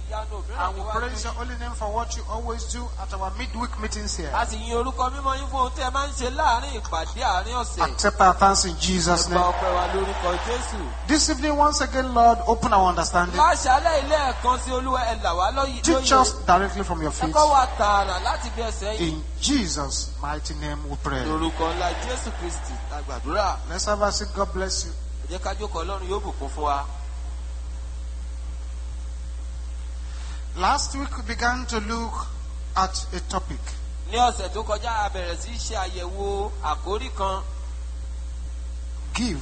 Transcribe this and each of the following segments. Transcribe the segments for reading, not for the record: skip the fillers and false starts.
And we praise your holy name for what you always do at our midweek meetings here. Accept our thanks in Jesus' name. This evening, once again, Lord, open our understanding. Teach us directly from your feet. In Jesus' mighty name we pray. Let's have a seat. God bless you. Last week we began to look at a topic. Give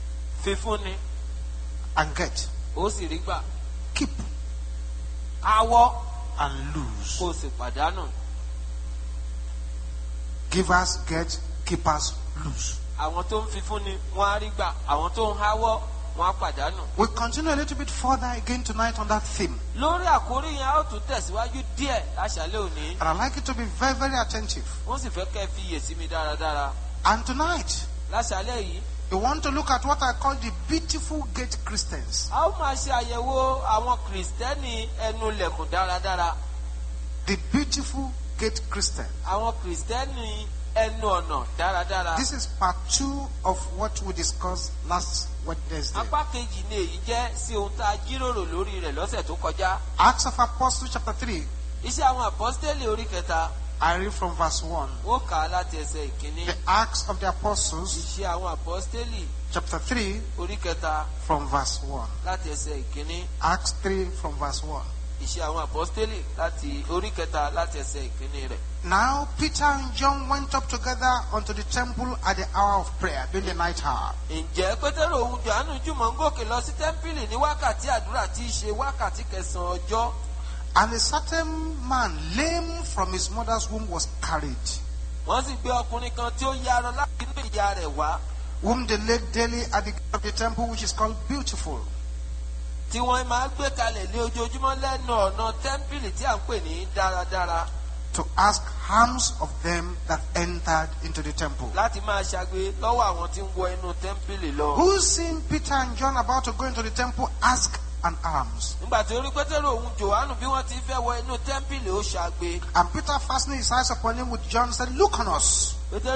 and get. Keep and lose. Givers get, keepers lose. We continue a little bit further again tonight on that theme. And I'd like you to be very, very attentive. And tonight, we want to look at what I call the beautiful gate Christians. The beautiful gate Christian. This is part 2 of what we discussed last Wednesday. Acts of Apostles chapter 3. I read from verse 1. The Acts of the Apostles chapter 3 from verse 1. Acts 3 from verse 1. Now Peter and John went up together unto the temple at the hour of prayer, during the night hour. And a certain man, lame from his mother's womb, was carried, whom they laid daily at the gate of the temple, which is called Beautiful, to ask alms of them that entered into the temple. Who, seeing Peter and John about to go into the temple, asked an alms. And Peter, fastening his eyes upon him with John, said, Look on us.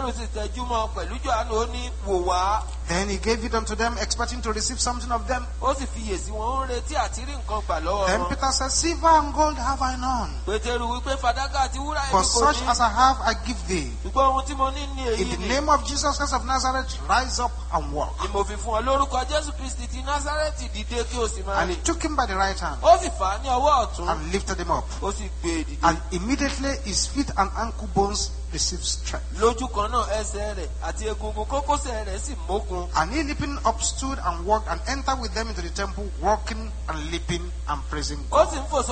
Then he gave it unto them, expecting to receive something of them. Then Peter said, Silver and gold have I none, but such as I have I give thee. In the name of Jesus Christ of Nazareth, rise up and walk. And he took him by the right hand and lifted him up. And immediately his feet and ankle bones received strength. And he leaping up stood and walked and entered with them into the temple, walking and leaping and praising God.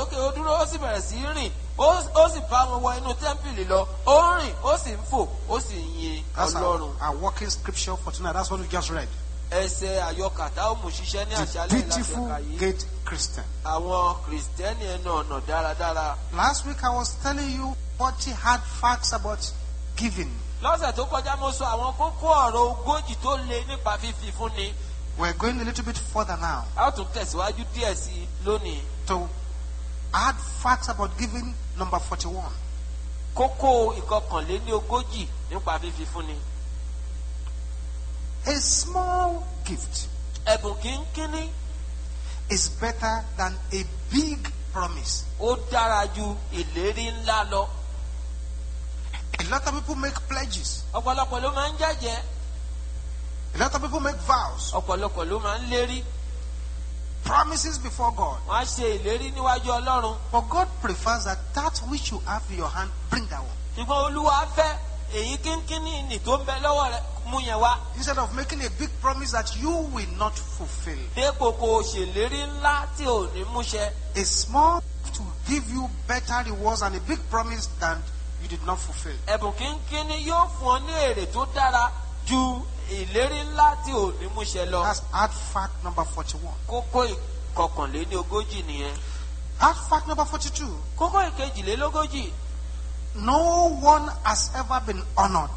That's our working scripture for tonight. That's what we just read. The beautiful gate Christian. Last week I was telling you 40 hard facts about giving. We're going a little bit further now to add facts about giving, number 41. A small gift is better than a big promise. A lot of people make pledges. A lot of people make vows. Promises before God. But God prefers that which you have in your hand, bring that one. Instead of making a big promise that you will not fulfill. A small gift will give you better rewards than a big promise that you did not fulfill. That's add fact number 41. Add fact number 42. No one has ever been honored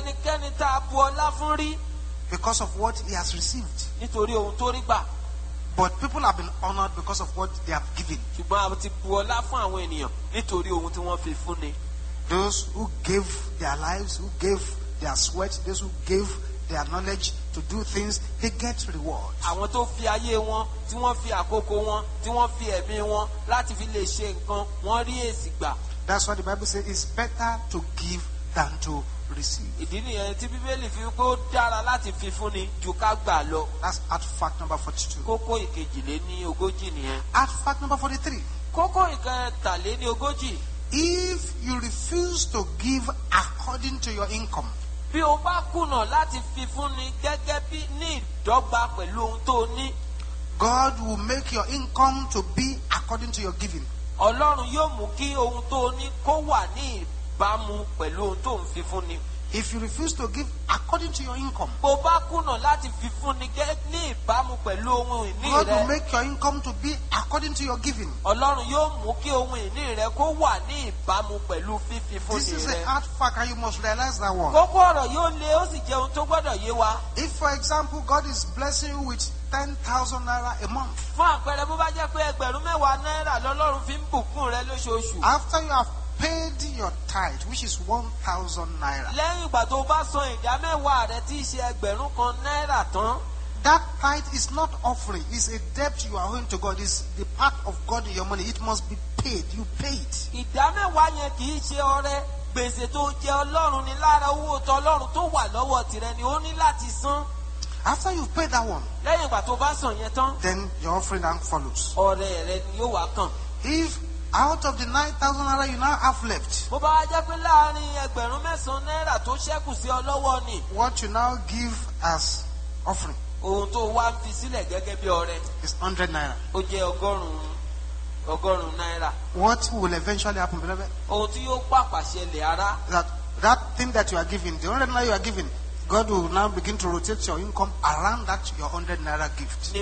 because of what he has received. But people have been honored because of what they have given. Those who gave their lives, who gave their sweat, those who gave their knowledge to do things, they get rewards. That's why the Bible says it's better to give than to receive. That's artifact number 42. Artifact number 43. If you refuse to give according to your income, God will make your income to be according to your giving. If you refuse to give according to your income, God will make your income to be according to your giving. This is an artifact and you must realize that one. If, for example, God is blessing you with 10,000 naira a month, after you have paid your tithe, which is 1,000 naira, that tithe is not offering, it's a debt you are owing to God. It's the part of God in your money. It must be paid. You pay it. After you've paid that one, then your offering now follows. If out of the 9,000 naira you now have left, what you now give as offering is 100 naira. What will eventually happen, beloved? That thing that you are giving, the 100 naira you are giving, God will now begin to rotate your income around that your 100 naira gift.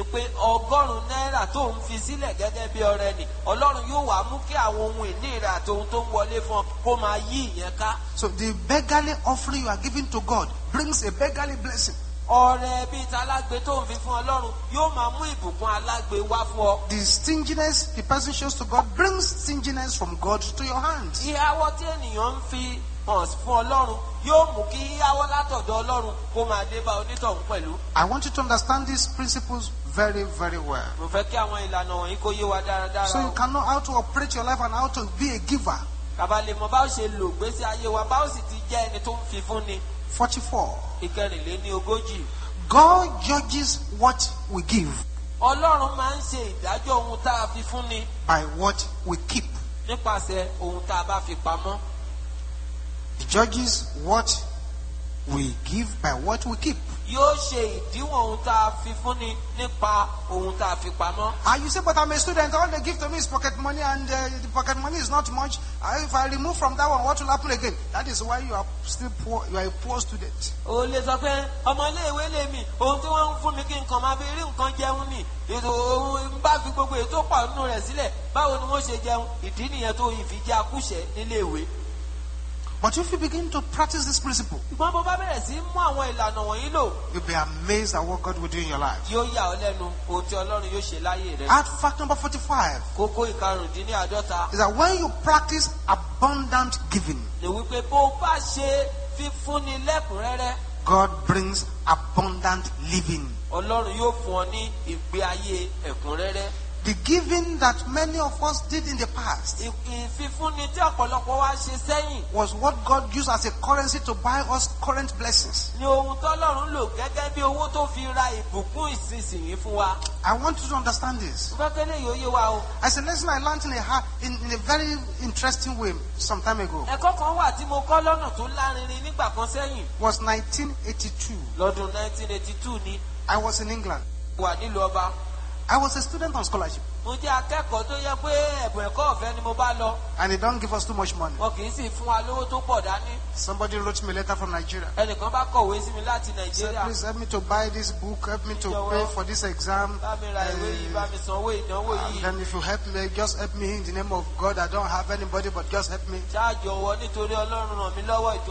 So the beggarly offering you are giving to God brings a beggarly blessing. The stinginess the person shows to God brings stinginess from God to your hands. I want you to understand these principles very, very well, so you can know how to operate your life and how to be a giver. 44. God judges what we give by what we keep. He judges what we give by what we keep. You say, but I'm a student, all they give to me is pocket money, and the pocket money is not much. If I remove from that one, what will happen again? That is why you are still poor. You are a poor student. But if you begin to practice this principle, you'll be amazed at what God will do in your life. Artifact number 45 is that when you practice abundant giving, God brings abundant living. The giving that many of us did in the past was what God used as a currency to buy us current blessings. I want you to understand this. As a lesson I learned in a very interesting way some time ago. Was 1982. I was in England. I was a student on scholarship. And they don't give us too much money. Somebody wrote me a letter from Nigeria. Said, please help me to buy this book, help me to pay for this exam. And then if you help me, just help me in the name of God. I don't have anybody, but just help me.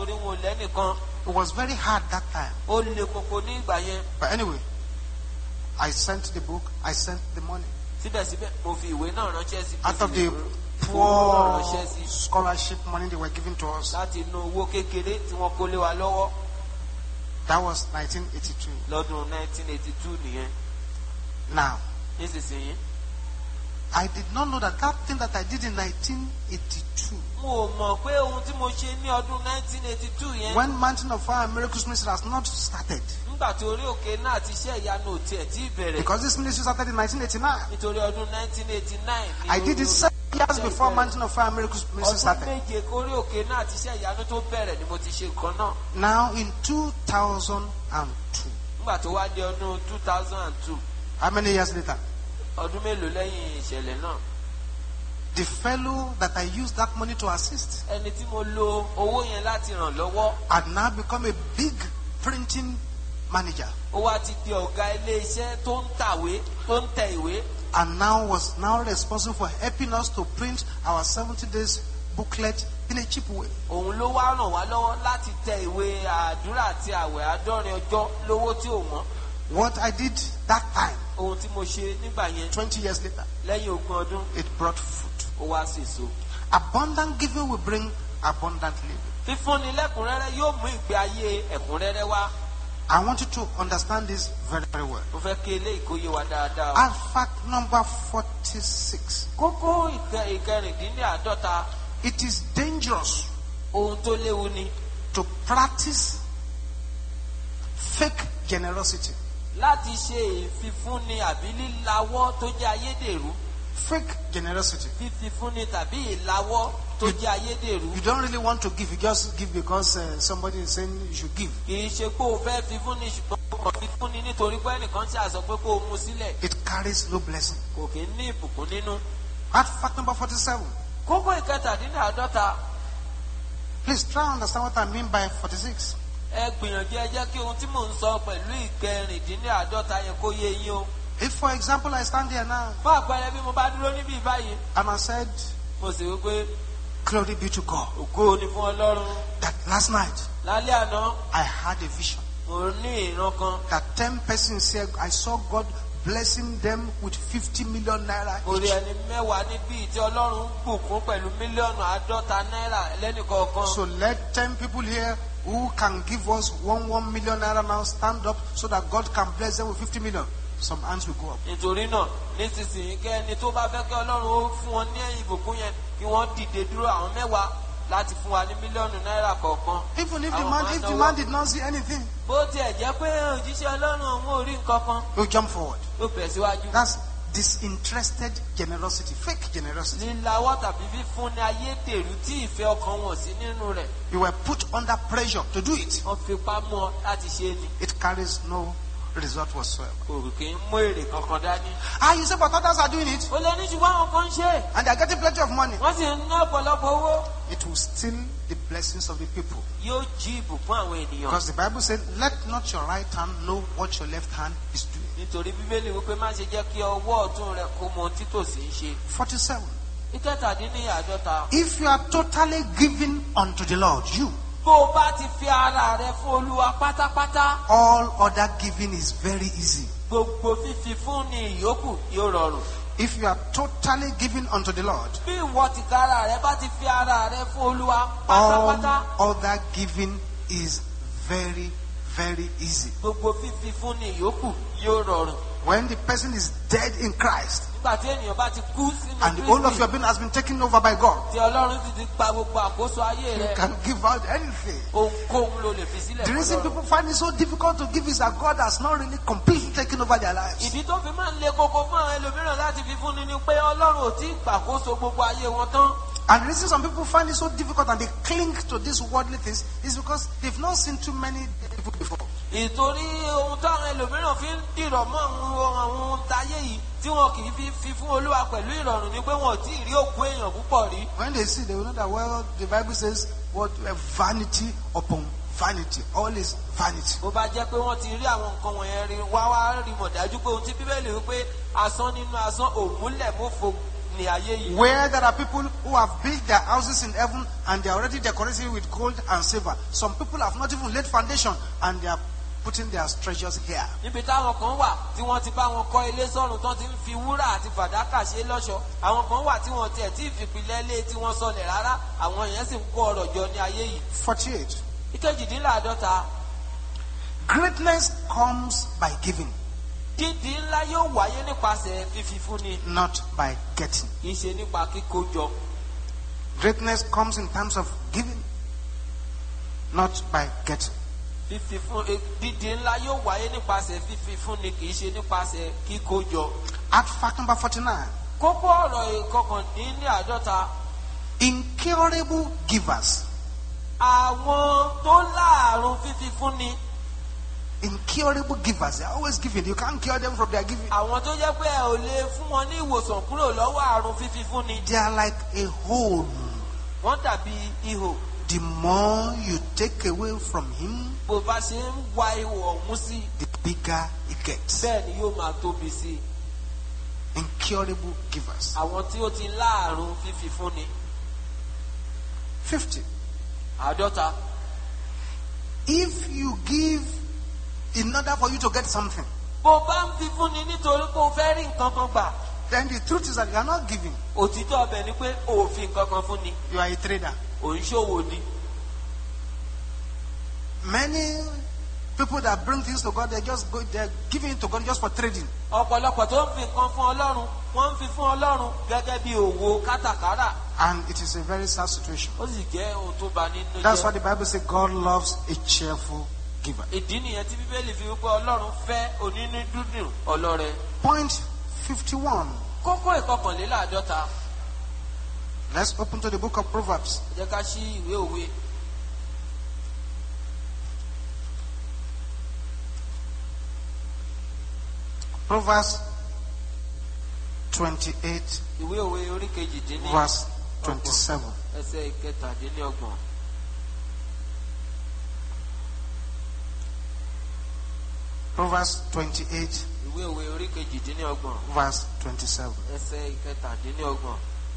It was very hard that time. But anyway, I sent the book, I sent the money. Síbẹ̀síbẹ̀ mo fi ìwé náà ránṣẹ́ sí. Out of the poor scholarship money they were giving to us. Láti inú owó kékeré tí wọ́n kó lé wa lọ́wọ́. That was 1982. Lọ́dún 1982 nìyẹn. Now, nísinsìnyí. I did not know that thing that I did in 1982. Mo mọ̀ pé ohun tí mo ṣe ní ọdún 1982 yẹn. When Mountain of Fire and Miracles Ministry has not started. Nígbà tí orí òkè náà ti ṣe ìyanu òtí ẹ̀ tí bẹ̀rẹ̀. Because this ministry started in 1989. Nítorí ọdún 1989. I did it 7 years before Mountain of Fire and Miracles Ministry started. Ọdún méje orí òkè náà ti ṣe ìyanu tó bẹ̀rẹ̀ ni mo ti ṣe nǹkan náà. Now in 2002. Nígbà tó wá di ọdún 2002. How many years later? Ọdún mélòó lẹ́yìn ìṣẹ̀lẹ̀ náà? The fellow that I used that money to assist. Ẹni tí mo lo owó yẹn láti ràn lọ́wọ́. Had now become a big printing manager. Ó wá ti di ọ̀gá ilé iṣẹ́ tó ń tàwé, tó ń tẹ ìwé. And was now responsible for helping us to print our 70 days booklet in a cheap way. Òun ló wá ràn wá lọ́wọ́ láti tẹ ìwé àdúrà àti àwẹ̀ àádọ́rin ọjọ́ lówó tí ò wọ́n. What I did that time. Ohun tí mo ṣe nígbà yẹn. 20 years later. Lẹ́yìn 20 ọdún. It brought fruit. Ó wá sèso. Abundant giving will bring abundant living. Fífúnni lẹ́kùnrẹ́rẹ́ yóò mú ìgbé ayé ẹ̀kúnrẹ́rẹ́ wá. I want you to understand this very, very well. Mo fẹ́ kí eléyìí kó yé wa dáadáa. And fact number 46. Kókó ìkẹrìndínláàdọ́ta. It is dangerous. Ohun tó léwu ni. To practice fake generosity. Láti ṣe ìfifúnni àbí lílawọ́ tó jẹ́ ayédèrú. Fake generosity. Fífifúnni tàbí ìlawọ́ tó jẹ́ ayédèrú. You don't really want to give, you just give because somebody is saying you should give. Kì í ṣe pé o fẹ́ fífúnni ṣùgbọ́n o kàn fífúnni nítorí pé ẹnìkan ṣe àsọ pé kó o mú sílẹ̀. It carries no blessing. Kò kì í ní ìbùkún nínú. At fact number 47. Kókó ìkẹtàdínláàdọ́ta. Please try and understand what I mean by 46. Ẹ gbìyànjú ẹ jẹ́ kí ohun tí mò ń sọ pẹ̀lú ìkẹrìndínláàdọ́ta yẹn kó yé yín o. If for example I stand here now. Fún àpẹẹrẹ bí mo bá dúró níbí báyìí. And I said. Mo sì wí pé. Glory be to God. Ògo ni fún Ọlọ́run. That last night. Lálẹ́ àná. I had a vision. Mo ní ìran kan. That 10 persons said I saw God blessing them with 50 million naira each. Orí ẹni mẹ́wàá níbí tí Ọlọ́run bùkún pẹ̀lú mílíọ̀nù 50 náírà lẹ́nìkọ̀ọ̀kan. So let 10 people here who can give us 1 million naira now stand up so that God can bless them with 50 million. Some hands will go up. Nítorí náà nísinsìnyí kẹ́ ẹni tó bá fẹ́ kí Ọlọ́run ó fún wọn ní ìbùkún yẹn kí wọ́n dìde dúró àwọn mẹ́wàá láti fún wa ní mílíọ̀nù náírà kọ̀ọ̀kan. Even if the man did not see anything. Bó tiẹ̀ jẹ́ pé òjíṣẹ́ Ọlọ́run òun ò rí nǹkan kan. He'll jump forward. Ó bẹ̀ síwájú. That's disinterested generosity, fake generosity. Lílawọ́ tàbí fífúnni ayédèrú tí ìfẹ́ ọkàn wọn sí nínú rẹ̀. You were put under pressure to do it. Wọ́n fipá mú ọ láti ṣe ni. It carries no result whatsoever. Kò kì í mú èrè kankan dání. You say but others are doing it. O lè ní ṣùgbọ́n àwọn kan ń ṣe. And they are getting plenty of money. Wọ́n sì ń ná ọ̀pọ̀lọpọ̀ owó. It will steal the blessings of the people. Yóò jí ìbùkún àwọn ènìyàn. Because the Bible said, let not your right hand know what your left hand is doing. Nítorí Bíbélì wípé má ṣe jẹ́ kí ọwọ́ ọ̀tún rẹ kó mọ ohun tí tòsí ń ṣe. 47. Ìkẹtàdínláàdọ́ta. If you are totally giving unto the Lord, you. Bó o bá ti fi ara rẹ fún Olúwa pátápátá. All other giving is very easy. Gbogbo fífi fún ni ìyókù yóò rọrùn. If you are totally giving unto the Lord. Bí ìwọ ti kára rẹ bá ti fi ara rẹ fún Olúwa pátápátá. All other giving is very, very easy. Gbogbo fífi fún ni ìyókù yóò rọrùn. When the person is dead in Christ. Nígbà tí ènìyàn bá ti kú sínú Kristi. And the whole of your being has been taken over by God. Tí Ọlọ́run ti gba gbogbo àkóso ayé rẹ. You can give out anything. Ohunkóhun ló lè fi sílẹ̀ fún Ọlọ́run. The reason people find it so difficult to give is that God has not really completely taken over their lives. Ìdí tó fi máa ń le koko fún àwọn ẹlòmíràn láti fi fúnni ni pé Ọlọ́run ò tí ì gbàkóso gbogbo ayé wọn tán. And the reason some people find it so difficult and they cling to these worldly things is because they've not seen too many people before. Ìtorí ohun táwọn ẹlòmíràn fi ń dìrọ̀ mọ́ àwọn táyé yìí tí wọn kì í fi fún Olúwa pẹ̀lú ìrọ̀rùn ni pé wọn ò tí ì rí òkú èèyàn púpọ̀ rí. When they see, they will know that well, the Bible says, what vanity upon vanity, all is vanity. Bó bá jẹ́ pé wọ́n ti rí àwọn nǹkan wọ̀nyẹn rí wá rí mọ̀ dájú pé ohun tí Bíbélì wípé asán nínú asán òmùlẹ̀ mọ́fo. Where there are people who have built their houses in heaven and they are already decorated with gold and silver. Some people have not even laid foundation and they are putting their treasures here. Níbi táwọn kan wà tí wọ́n ti bá wọn kọ́ ilé sọ́run tán ti ń fi wúrà àti fàdákà ṣe lọ́ṣọ̀ọ́. Àwọn kan wà tí wọ́n tiẹ̀ tí ìfipilẹ̀ lé tí wọ́n sọlẹ̀ rárá. Àwọn èèyàn sì ń kó ọrọ̀ jọ ní ayé yìí. 48. Ìkejìdínláàdọ́ta. Greatness comes by giving. Dídí ńlá yóò wáyé nípasẹ̀ fífi fúnni. Not by getting. Kì í ṣe nípa kíkó jọ. Greatness comes in terms of giving, not by getting. Fífi fún dídí ńlá yóò wáyé nípasẹ̀ fífi fúnni kì í ṣe nípasẹ̀ kíkó jọ. Add fact number 49. Kókó ọ̀rọ̀ ìkọkàndínláàdọ́ta. Incurable givers. Àwọn tó láàrùn fífi fúnni. Incurable givers. They are always giving. You can't cure them from their giving. Àwọn tó jẹ́ pé ẹ ò lè fún wọn ní ìwòsàn kúrò lọ́wọ́ àrùn fífi fúnni. They are like a hole. Wọ́n dàbí ihò. The more you take away from him, bó bá ṣe ń wá ihò ọ̀hún sí, the bigger it gets. bẹ́ẹ̀ ni yóò máa tóbi sí. Incurable givers. Àwọn tí ó ti láàrùn fífi fúnni. 50. Àádọ́ta. If you give in order for you to get something, bó bá ń fi fúnni nítorí pé o fẹ́ rí nǹkan kan gbà. then the truth is that you are not giving. Òtítọ́ ọbẹ̀ ni pé o ò fi nǹkan kan fúnni. You are a trader. Ò ń ṣòwò ni. Many people that bring things to God, they're giving it to God just for trading. Ọ̀pọ̀lọpọ̀ tó ń fi nǹkan fún Ọlọ́run, wọ́n ń fi fún Ọlọ́run gẹ́gẹ́ bí òwò kátàkárà. And it is a very sad situation. Ó sì jẹ́ ohun tó bà nínú jẹ́. That's why the Bible says God loves a cheerful giver. Ìdí nìyẹn tí Bíbélì fi wípé Ọlọ́run fẹ́ onínú dúdùn ọlọ́rẹ. Point 51. Kókó ìkọkànléláàdọ́ta. Let's open to the book of Proverbs. Ẹ jẹ́ ká ṣí ìwé òwe. Proverbs 28, Ìwé òwe orí kejìdínní. verse 27. Ẹsẹ̀ ìkẹtàdínlọ́gbọ̀n. Proverbs 28, Ìwé òwe orí kejìdínlọ́gbọ̀n. verse 27. Ẹsẹ̀ ìkẹtàdínlọ́gbọ̀n.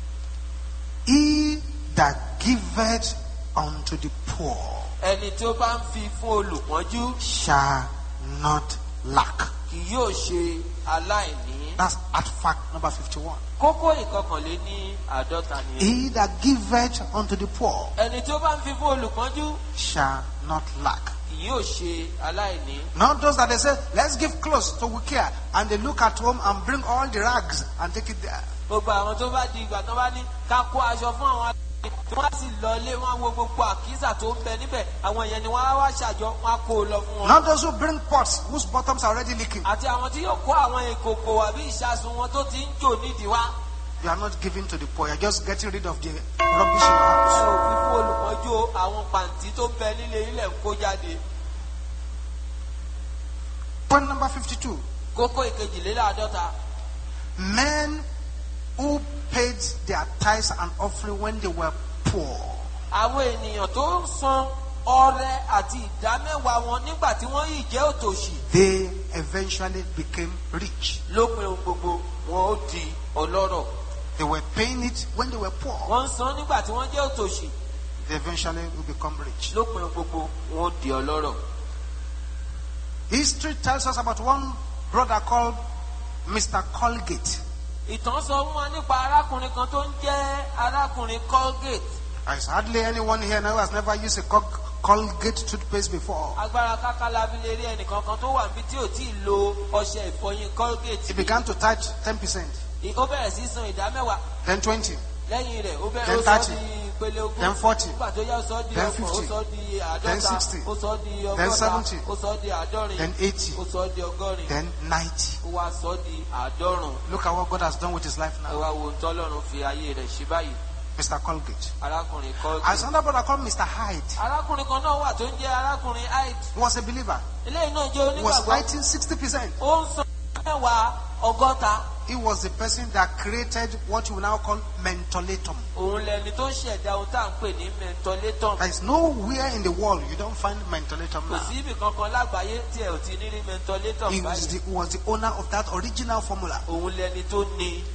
He that giveth unto the poor Ẹni tí ó bá ń fi fún olùpọ́njú shall not lack. kì yóò ṣe aláìní. That's at fact number 51. Kókó ìkọkànléníàdọ́ta ni. He that giveth unto the poor Ẹni tí ó bá ń fi fún olùpọ́njú shall not lack. kì yóò ṣe aláìní. Not those that they say, let's give clothes to Wikia, and they look at home and bring all the rags and take it there. Gbogbo àwọn tó bá di ìgbà tó bá ní ká kó aṣọ fún àwọn aláìní tí wọ́n sì lọlé wọn wo gbogbo àkísà tó ń bẹ níbẹ̀ àwọn èèyàn ni wọ́n á wá ṣàjọ wọn á kó o lọ fún wọn. Not those who bring pots whose bottoms are already leaking. Àti àwọn tí yóò kó àwọn ìkòkò àbí ìṣasùn wọn tó ti ń jò nídìí wá. You are not giving to the poor. You are just getting rid of the rubbish in your Ẹ house. ò fi fún olùpọ́njú àwọn pàǹtí tó ń bẹ nílé ilẹ̀ ń kó jáde. Point number 52. Kókó ìkejìléláàdọ́ta. Men who paid their tithes and offering when they were poor. Àwọn ènìyàn tó ń san ọrẹ àti ìdámẹ́wàá wọn nígbà tí wọ́n yìí jẹ́ òtòṣì. They eventually became rich. Lópin ohun gbogbo wọn ó di ọlọ́rọ̀. They were paying it when they were poor. Wọ́n ń san nígbà tí wọ́n jẹ́ òtòṣì. They eventually will become rich. Lópin ohun gbogbo wọn ó di ọlọ́rọ̀. History tells us about one brother called Mr. Colgate. Ìtàn sọ fún wa nípa arákùnrin kan tó ń jẹ́ arákùnrin Colgate. There's hardly anyone here now who has never used a Colgate toothpaste before. Agbára kákálá bí lè rí ẹnìkan kan tó wà níbi tí ò tí ì lo ọṣẹ ìfọyín Colgate. He began to tithe 10%, Ó bẹ̀rẹ̀ sí san ìdámẹ́wàá. then 20, Lẹ́yìn rẹ̀ ó bẹ̀rẹ̀ then ó sọ 30, di ìpele ogún. then 40, Nígbà tó yá ó sọ di then ọgbọ̀n, ó 50, sọ di then àádọ́ta, 60, ó sọ di then ọgọ́ta, 70, ó sọ di àádọ́rin, then 80, ó sọ di ọgọ́rin, then 90. ó wá sọ di àádọ́rùn. Look at what God has done with his life Ẹ now. wá wo ohun tọ́lọ́run fi ayé rẹ̀ ṣe báyìí. Mr. Colgate. Arákùnrin As Colgate. another brother called Mr. Hyde. Arákùnrin kan náà wà tó ń jẹ́ arákùnrin Hyde. He was a believer. Eléyìí náà jẹ́ He was onígbàgbọ́. writing 60%. Ó ń san mẹ́wàá ọgọ́ta. He was the person that created what you now call mentholatum. Òun lẹni tó ń ṣẹ̀dá ohun tá à ń pè ní mentholatum. There is nowhere in the world you don't find mentholatum Kò now. sí ibì kankan lágbàáyé tí ẹ ò ti ní rí mentholatum He báyìí. was the owner of that original formula. Òun lẹni tó ní.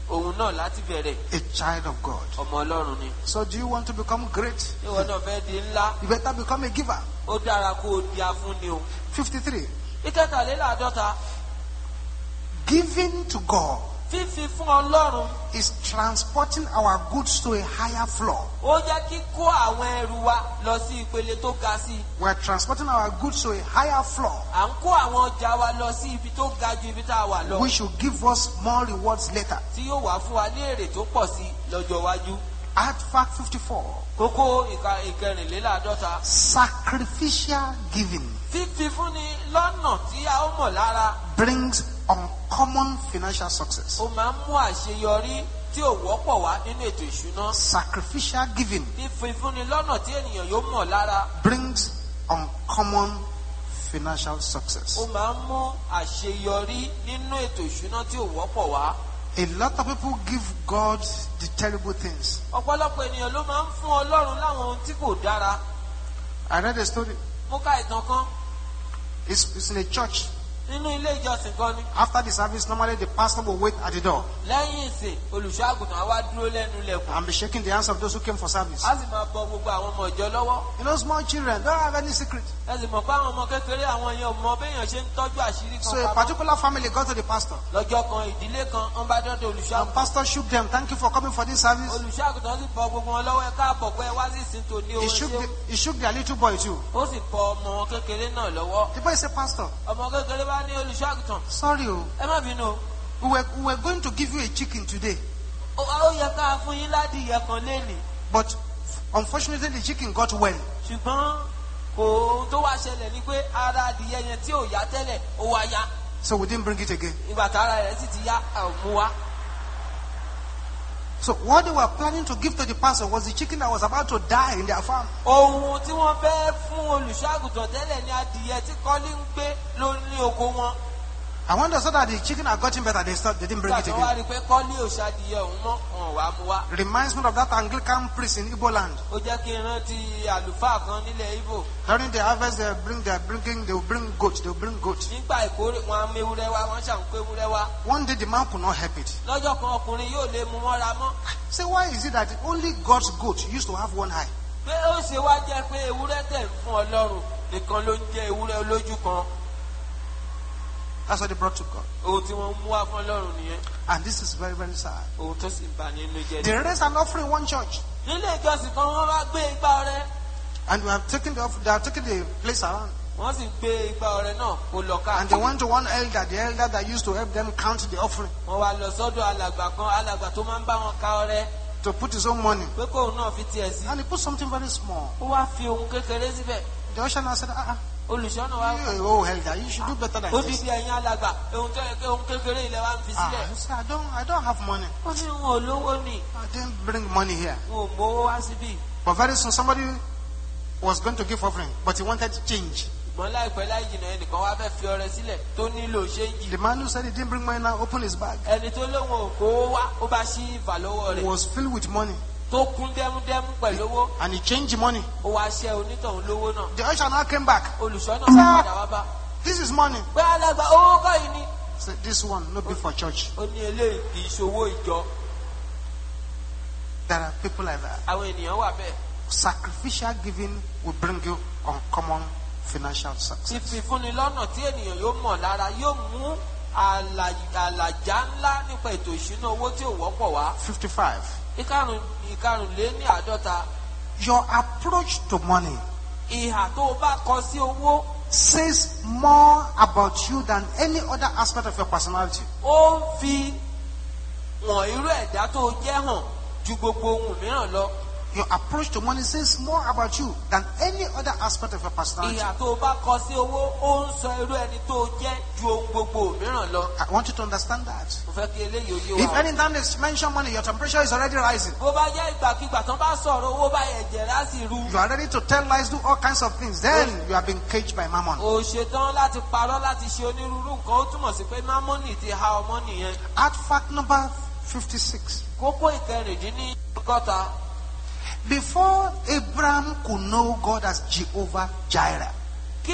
òun náà láti bẹ̀rẹ̀. A child of God. Ọmọ Ọlọ́run ni. So do you want to become great? Ìwọ náà fẹ́ di ńlá. You better become a giver. Ó dára kó o di afúnni o. 53. Ìkẹtàléláàádọ́ta. Giving to God Fífi fún Ọlọ́run. is transporting our goods to a higher floor. Ó jẹ́ kí kó àwọn ẹrù wa lọ sí ìpele tó ga sí. We are transporting our goods to a higher floor. À ń kó àwọn ọjà wa lọ sí ibi tó ga ju ibi tá a wà lọ. Which will give us more rewards later. Tí yóò wá fún wa ní èrè tó pọ̀ sí lọ́jọ́ iwájú. Artifact 54. Kókó ìkẹrìnléláàádọ́ta. Sacrificial giving Fífi fúnni lọ́nà tí a ó mọ̀ lára. brings uncommon financial success. Ó máa ń mú àṣeyọrí tí ò wọ́pọ̀ wá nínú ètò ìṣúná. Sacrificial giving Fífi fúnni lọ́nà tí ènìyàn yóò mọ̀ lára. brings uncommon financial success. Ó máa ń mú àṣeyọrí nínú ètò ìṣúná tí ò wọ́pọ̀ wá. A lot of people give God the terrible things. Ọ̀pọ̀lọpọ̀ ènìyàn ló máa ń fún Ọlọ́run láwọn ohun tí kò dára. I read a story. Mo ka ìtàn kan It's in a church. nínú ilé ìjọsìn kan ni. After the service, normally the pastor will wait at the door Lẹ́yìn ìsìn, olùṣọ́ àgùntàn á wá dúró lẹ́nu ilẹ̀kùn. and be shaking the hands of those who came for service. Á sì máa bọ gbogbo àwọn ọmọ ìjọ lọ́wọ́. You know, small children don't have any secret. Ẹ sì mọ̀ pé àwọn ọmọ kékeré àwọn yẹn ò mọ béèyàn ṣe ń tọ́jú àṣírí So kan a pamọ́. particular family got to the pastor. Lọ́jọ́ kan ìdílé kan wọ́n bá dọ́dọ̀ olùṣọ́ And àgùntàn. pastor shook them. Thank you for coming for this service. Olùṣọ́ àgùntàn sì bọ gbogbo wọn lọ́wọ́ ẹ káàbọ̀ pé ẹ wá sí ìsìn tòní He ohun shook, ṣe. he shook their little boy too. Ó sì bọ ọmọ wọn kékeré náà lọ́wọ́. The boy said, Pastor, Ọmọ kékeré bá ní olùṣọ́ àgùntàn. sorry, oh, Ẹ má bínú o. we were going to give you a chicken today. Ó yẹ ká fún yín ládìyẹ kan lénìí. But unfortunately, the chicken got well. Ṣùgbọ́n ohun tó wá ṣẹlẹ̀ ni pé ara adìyẹ yẹn tí ò yá tẹ́lẹ̀ ó wá yá. So we didn't bring it again. Ìgbà tára rẹ̀ sì ti yá a ò mú wá. So what they were planning to give to the pastor was the chicken that was about to die in their farm. Ohun tí wọ́n fẹ́ fún olùṣọ́-àgùntàn tẹ́lẹ̀ ní adìyẹ tí kọ́lí ń gbé ló ní oko wọn. And when they saw that the chicken had gotten better, they didn't bring it Ìgbà tó wá again. rí pé kọ́lí ò ṣadìyẹ òun mọ́ wọn wá mú wá. Reminds me of that Anglican priest in Igbo land. Ó jẹ́ kí n rántí àlùfáà kan nílẹ̀ Ìgbò. During the harvest, they will bring goats. Nígbà ìkórè wọn á mú ewúrẹ́ wá, wọ́n ṣàǹkó ewúrẹ́ wá. One day the man could not help it. Lọ́jọ́ kan ọkùnrin yóò lè mú mọ́ra mọ́. Say, why is it that only God's goat used to have one eye? Pé ó ṣe wá jẹ́ pé ewúrẹ́ tẹ̀ ń fún Ọlọ́run nìkan ló ń jẹ́ ewúrẹ́ olójú kan. That's what they brought to God. Ohun tí wọ́n mú wá fún Ọlọ́run nìyẹn. And this is very, very sad. Ohun tó sì ń bà nínú jẹ́. They raised an offering in one church. Nílé ìjọsìn kan wọ́n bá gbé igbá ọrẹ. And they have taken the place around. Wọ́n sì gbé igbá ọrẹ náà kó lọ And they káàkiri. went to one elder, the elder that used to help them count the offering, Wọ́n wá lọ sọ́dọ̀ alàgbà kan, alàgbà tó máa ń bá wọn ká ọrẹ. to put his own money. Pé kóun náà fi tiẹ̀ sí. And he put something very small. Ó wá fi ohun kékeré síbẹ̀. The usher now said, Olùṣọ́ náà wá. you, oh elder, you should do better than Ó this. dìde ẹ̀yin alàgbà, ohun kékeré ilẹ̀ wa ń fi sílẹ̀. He said, I don't have money. Ó ní wọn ò lówó ni, I didn't bring money here. wọn ò mówó wá síbí. But very soon somebody was going to give offering, but he wanted change. Ṣùgbọ́n láìpẹ́ láì jìnnà ẹnìkan wá fẹ́ fi ọrẹ sílẹ̀ tó nílò ṣéǹjì. The man who said he didn't bring money now opened his bag. Ẹni tó lóun ò kó wá, ó bá ṣí ìfà lọ́wọ́ It rẹ̀. was filled with money. Tó kún dẹ́múdẹ́mú pẹ̀lú owó. And he changed the money. Ó wá ṣẹ́ onítọ̀hún lówó náà. The usher now came back. Olùṣọ́ náà wá padà wá bá. This is money. Pé alàgbà owó kọ́ yìí ni. Said, this one no be for church. Ó ní eléyìí kì í ṣowó ìjọ. There are people like that. Àwọn ènìyàn wà bẹ́ẹ̀. Sacrificial giving will bring you uncommon financial success. Ìfìfúnni lọ́nà tí ènìyàn yóò mọ̀ lára yóò mú àlàjá ńlá nípa ètò ìṣúná owó tí ò wọ́pọ̀ wá. 55. Ìkarùnléní àádọ́ta. Your approach to money Ìhà tó o bá kọ sí owó. says more about you than any other aspect of your personality. Ó ń fi wọ̀n irú ẹ̀dá tó o jẹ́ hàn ju gbogbo ohun mìíràn lọ. Your approach to money says more about you than any other aspect of your personality. Ìhà tó o bá kọ sí owó ó ń sọ irú ẹni tó o jẹ́ ju ohun gbogbo mìíràn lọ. I want you to understand that. Mo fẹ́ kí eléyìí ó yé If wa. any time they mention money, your temperature is already rising. Bó bá jẹ́ ìgbàkigbà tán bá sọ̀rọ̀ owó báyẹn ẹ̀jẹ̀ láti ru. You are ready to tell lies, do all kinds of things. Then you have been caged by mammon. O ṣetán láti parọ́ láti ṣe onírúurú nǹkan ó túmọ̀ sí pé mámọ́nì ti ha ọmọ nìyẹn. Artifact number 56. Kókó ìkẹrìndínlọ́gọ́ta. Before Abraham could know God as Jehovah Jireh,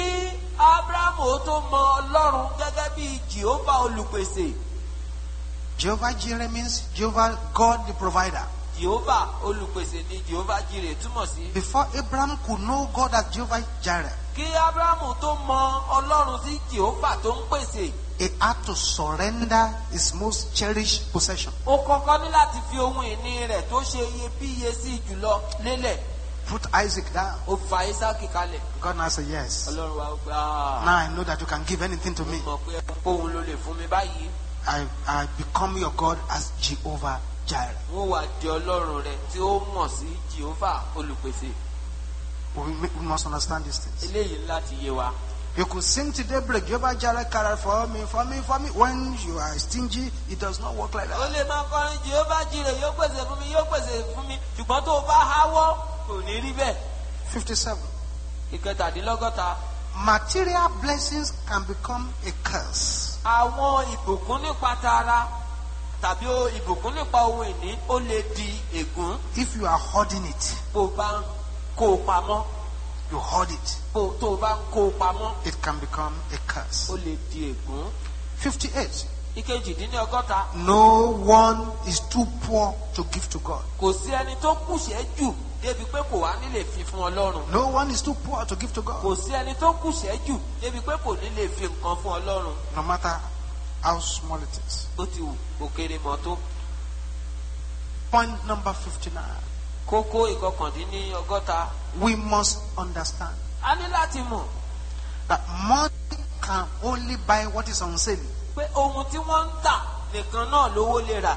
Kí Ábúráhámù ó tó mọ Ọlọ́run gẹ́gẹ́ bí Jèhófà olùpèsè. Jehovah Jireh means Jehovah God the provider. Jehovah olùpèsè ni Jehovah Jireh túmọ̀ sí. Before Abraham could know God as Jehovah Jireh, kí Abrahamu tó mọ Ọlọ́run sí Jehovah tó ń pèsè. he had to surrender his most cherished possession. Ó kọ́kọ́ ní láti fi ohun ìní rẹ̀ tó ṣe iyebíye sí jùlọ lélẹ̀. Put Isaac down. Ó fa Ísákì kalẹ̀. God now said yes. Ọlọ́run wa gbà. Now I know that you can give anything to me. Mo mọ̀ pé ohun ló lè fún mi báyìí. I become your God as Jehovah Jireh. Wọ́n wá di Ọlọ́run rẹ̀ tí ó mọ̀ sí Jehovah olùpèsè. We must understand these things. Eléyìí láti yé wa. You could sing to daybreak, Jehovah Jireh, carry for me, for me, for me. When you are stingy, it does not work like Ó that. lè máa kọrin Jehovah Jireh yóò pèsè fún mi yóò pèsè fún mi ṣùgbọ́n tó o bá háwọ́ kò ní rí bẹ́ẹ̀. 57. Ìkẹtàdínlọ́gọ́ta. Material blessings can become a curse. Àwọn ìbùkún nípa tara tàbí ìbùkún nípa ohun ìní ó lè di ègún. If you are hoarding it, Bó o bá ń kó o pamọ́. you hoard it, Tó o bá ń kó o pamọ́ it can become a curse. ó lè di ègún. 58. Ìkejìdínlọ́gọ́ta. No one is too poor to give to God. Kò sí ẹni tó kùṣẹ́ jù débi pé kò wá nílè fi fún Ọlọ́run. No one is too poor to give to God. Kò sí ẹni tó kùṣẹ́ jù débi pé kò nílè fi nǹkan fún Ọlọ́run. No matter how small it is. Ó ti wù kó kéré mọ́ tó. Point number 59. Kókó ìkọkàndínlọ́gọ́ta. We must understand A ní láti mọ̀ that money can only buy what is on sale. pé ohun tí wọ́n ń tà nìkan náà lówó lè rà.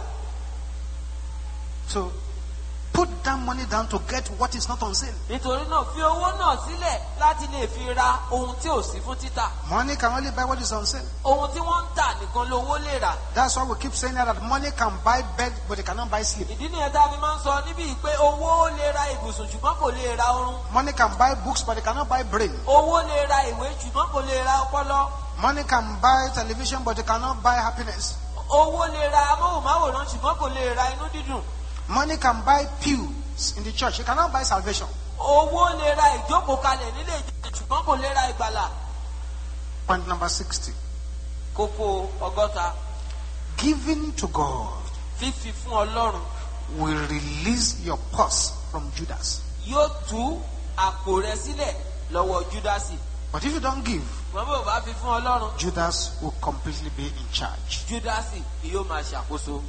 So put that money down to get what is not on sale. Nítorí náà fi owó náà sílẹ̀ láti lè fi ra ohun tí ò sí fún títà. Money can only buy what is on sale. Ohun tí wọ́n ń tà nìkan lówó lè rà. That's why we keep saying that money can buy bed, but it cannot buy sleep. Ìdí nìyẹn tá a fi máa ń sọ níbí pé owó lè ra ibùsùn ṣùgbọ́n kò lè ra oorun. Money can buy books, but it cannot buy brain. Owó lè ra ìwé ṣùgbọ́n kò lè ra ọpọlọ. Money can buy television, but it cannot buy happiness. Owó lè ra amóhùnmáwòrán ṣùgbọ́n kò lè ra inú dídùn. Money can buy pews in the church. It cannot buy salvation. Owó lè ra ìjókòó kalẹ̀ nílé ìjọsìn ṣùgbọ́n kò lè ra ìgbàlà. Point number 60. Kókó ọgọ́ta. Giving to God Fífi fún Ọlọ́run will release your purse from Judas. yóò tú àpò rẹ sílẹ̀ lọ́wọ́ Júdásì. But if you don't give, Wọ́n bò bá fi fún Ọlọ́run. Judas will completely be in charge. Júdásì ni yóò máa ṣàkóso.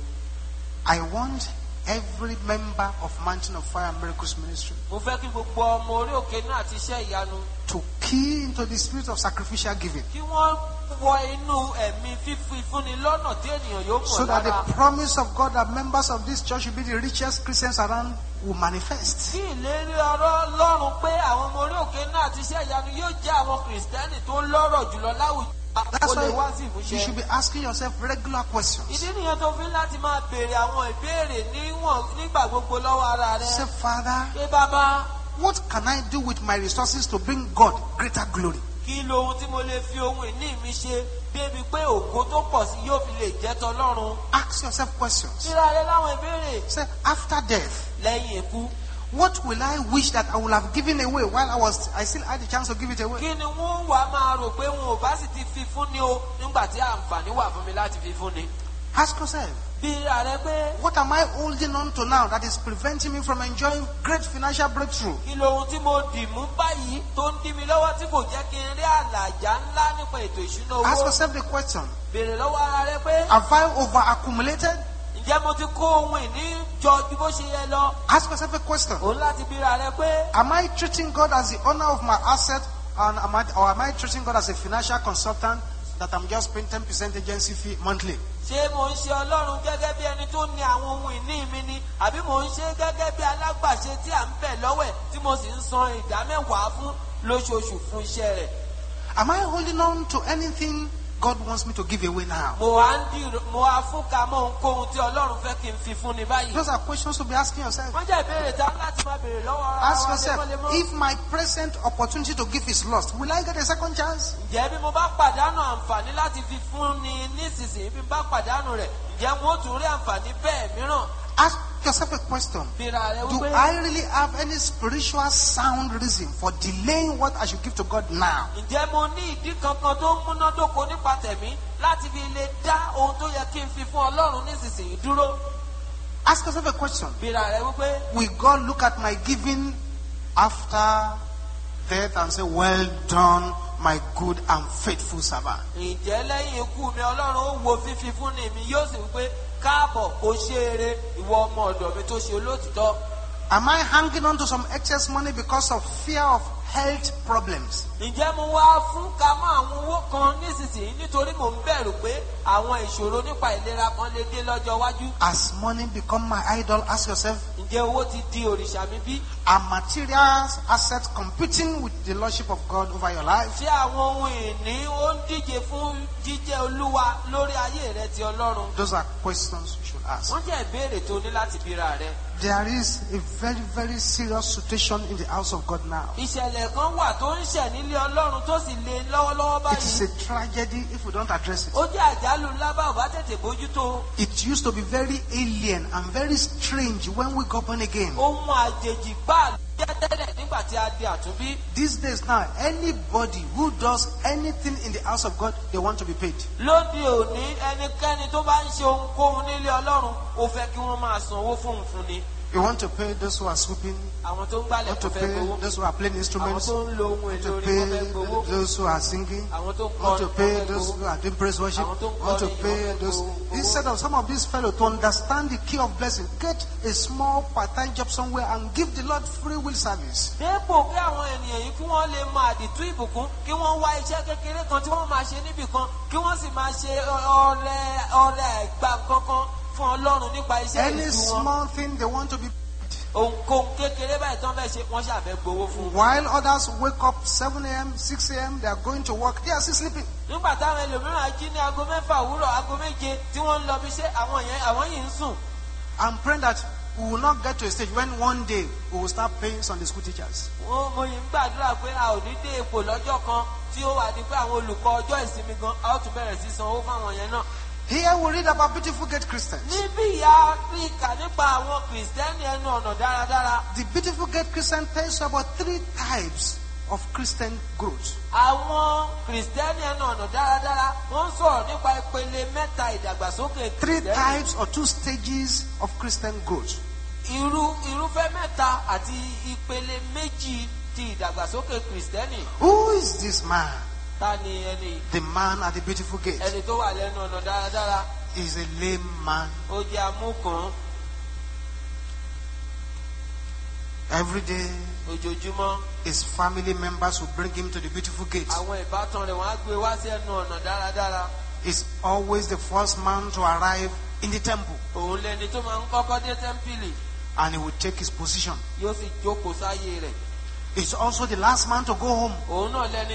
I want every member of Mountain of Fire and Miracles Ministry Mo fẹ́ kí gbogbo ọmọ orí òkè náà ti iṣẹ́ ìyanu to key into the spirit of sacrificial giving, kí wọ́n wọ inú ẹ̀mí fífi fúnni lọ́nà tí ènìyàn yóò so mọ̀ that lára. the promise of God that members of this church will be the richest Christians around will manifest. Kí ìlérí ọ̀rọ̀ Ọlọ́run pé àwọn ọmọ orí òkè náà ti iṣẹ́ ìyanu yóò jẹ́ àwọn Kìrìsìtẹ́nì tó lọ́rọ̀ jùlọ láwùjọ. That's Kó lè wá why sí you should ìmúṣẹ. be asking yourself regular questions. Ìdí nìyẹn tó fi ń láti máa béèrè àwọn ìbéèrè nígbà gbogbo lọ́wọ́ ara rẹ. Say, Father, Pé bàbá, what can I do with my resources to bring God greater glory? kí lohun tí mo lè fi ohun ìní mi ṣe débi pé ògo tó pọ̀ sí yóò fi lè jẹ́ tọlọ́run. Ask yourself questions. Síra rẹ láwọn ìbéèrè. Say, after death, Lẹ́yìn ikú, what will I wish that I would have given away while I still had the chance to give it away? kí ni wọ́n wàá máa rò pé wọn ò bá sì ti fi fún ni o nígbà tí àǹfààní wà fún mi láti fi fún ni. Ask yourself, Bí ààrẹ pé what am I holding on to now that is preventing me from enjoying great financial breakthrough? kí lohun tí mo dì mú báyìí tó ń dí mi lọ́wọ́ tí kò jẹ́ kí n rí àlàjá ńlá nípa ètò ìṣúná Ask owó. yourself the question, Béèrè lọ́wọ́ ara rẹ pé have I over accumulated? ǹjẹ́ mo ti kó ohun ìní jọ ju bó ṣe yẹ lọ? Ask yourself a question, Òun láti bíra rẹ pé am I treating God as the owner of my asset, or am I treating God as a financial consultant that I'm just paying 10% agency fee monthly? ṣé mo ń ṣe Ọlọ́run gẹ́gẹ́ bí ẹni tó ní àwọn ohun ìní mi ni àbí mo ń ṣe gẹ́gẹ́ bí alágbàṣe tí à ń bẹ̀ lọ́wọ́ ẹ̀ tí mo sì ń san ìdámẹ́wàá fún lóṣooṣù fún iṣẹ́ rẹ̀? Am I holding on to anything God wants me to give away now? Mo wá fúnka mọ́ ohunkóhun tí Ọlọ́run fẹ́ kí n fi fún ni báyìí. Those are questions to be asking yourself. Wọ́n jẹ́ ìbéèrè tá láti máa béèrè lọ́wọ́ ara Ask wa yourself, lemọ́lemọ́. if my present opportunity to give is lost, will I get a second chance? Ǹjẹ́ bí mo bá pàdánù àǹfààní láti fi fún ni nísinsìnyí bí mo bá pàdánù rẹ̀ ǹjẹ́ mo tún rí àǹfààní bẹ́ẹ̀ mìíràn? yourself a question. Do I really have any spiritual sound reason for delaying what I should give to God now? Ask yourself a question. Will God look at my giving after death and say, well done, my good and faithful servant? Am I hanging on to some excess money because of fear of health problems? Has money become my idol? Ask yourself. Are material assets competing with the lordship of God over your life? Those are questions you should ask. There is a very, very serious situation in the house of God now. It is a tragedy if we don't address it. It used to be very alien and very strange when we got born again. These days now, anybody who does anything in the house of God, they want to be paid. You want to pay those who are sweeping. You want to pay those who are playing instruments. You want to pay those who are singing. You want to pay those who are doing praise worship. You want to pay those. Instead of some of these fellows to understand the key of blessing, get a small part-time job somewhere and give the Lord free will service. Any small thing they want to be paid. While others wake up 7 a.m., 6 a.m., they are going to work, they are still sleeping. I'm praying that we will not get to a stage when one day we will start paying Sunday school teachers. Here we read about Beautiful Gate Christians. The Beautiful Gate Christian tells you about 3 types of Christian growth. 3 types or 2 stages of Christian growth. Who is this man? The man at the Beautiful Gate is a lame man. Every day, his family members will bring him to the Beautiful Gate. He's always the first man to arrive in the temple. And he will take his position. He's also the last man to go home.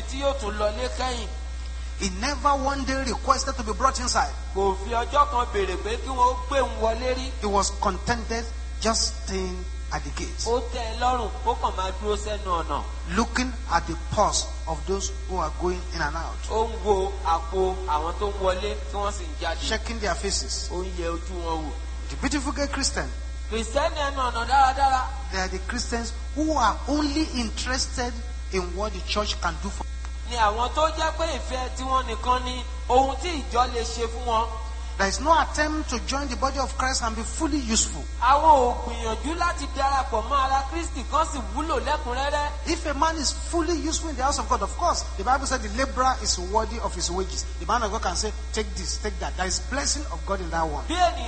He never one day requested to be brought inside. He was contented just staying at the gate, looking at the pulse of those who are going in and out, checking their faces. The Beautiful Gate Christian, they are the Christians who are only interested in what the church can do for them. There is no attempt to join the body of Christ and be fully useful. If a man is fully useful in the house of God, of course, the Bible said the laborer is worthy of his wages. The man of God can say, take this, take that. There is blessing of God in that one.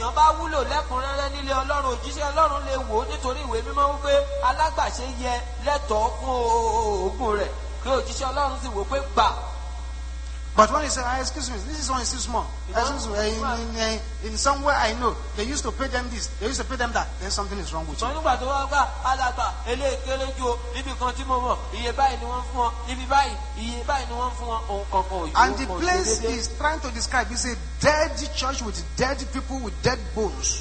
But when you say, excuse me, this one is too small. In somewhere I know, they used to pay them this, they used to pay them that, then something is wrong with you. And the place is trying to describe, it's a dead church with dead people with dead bones.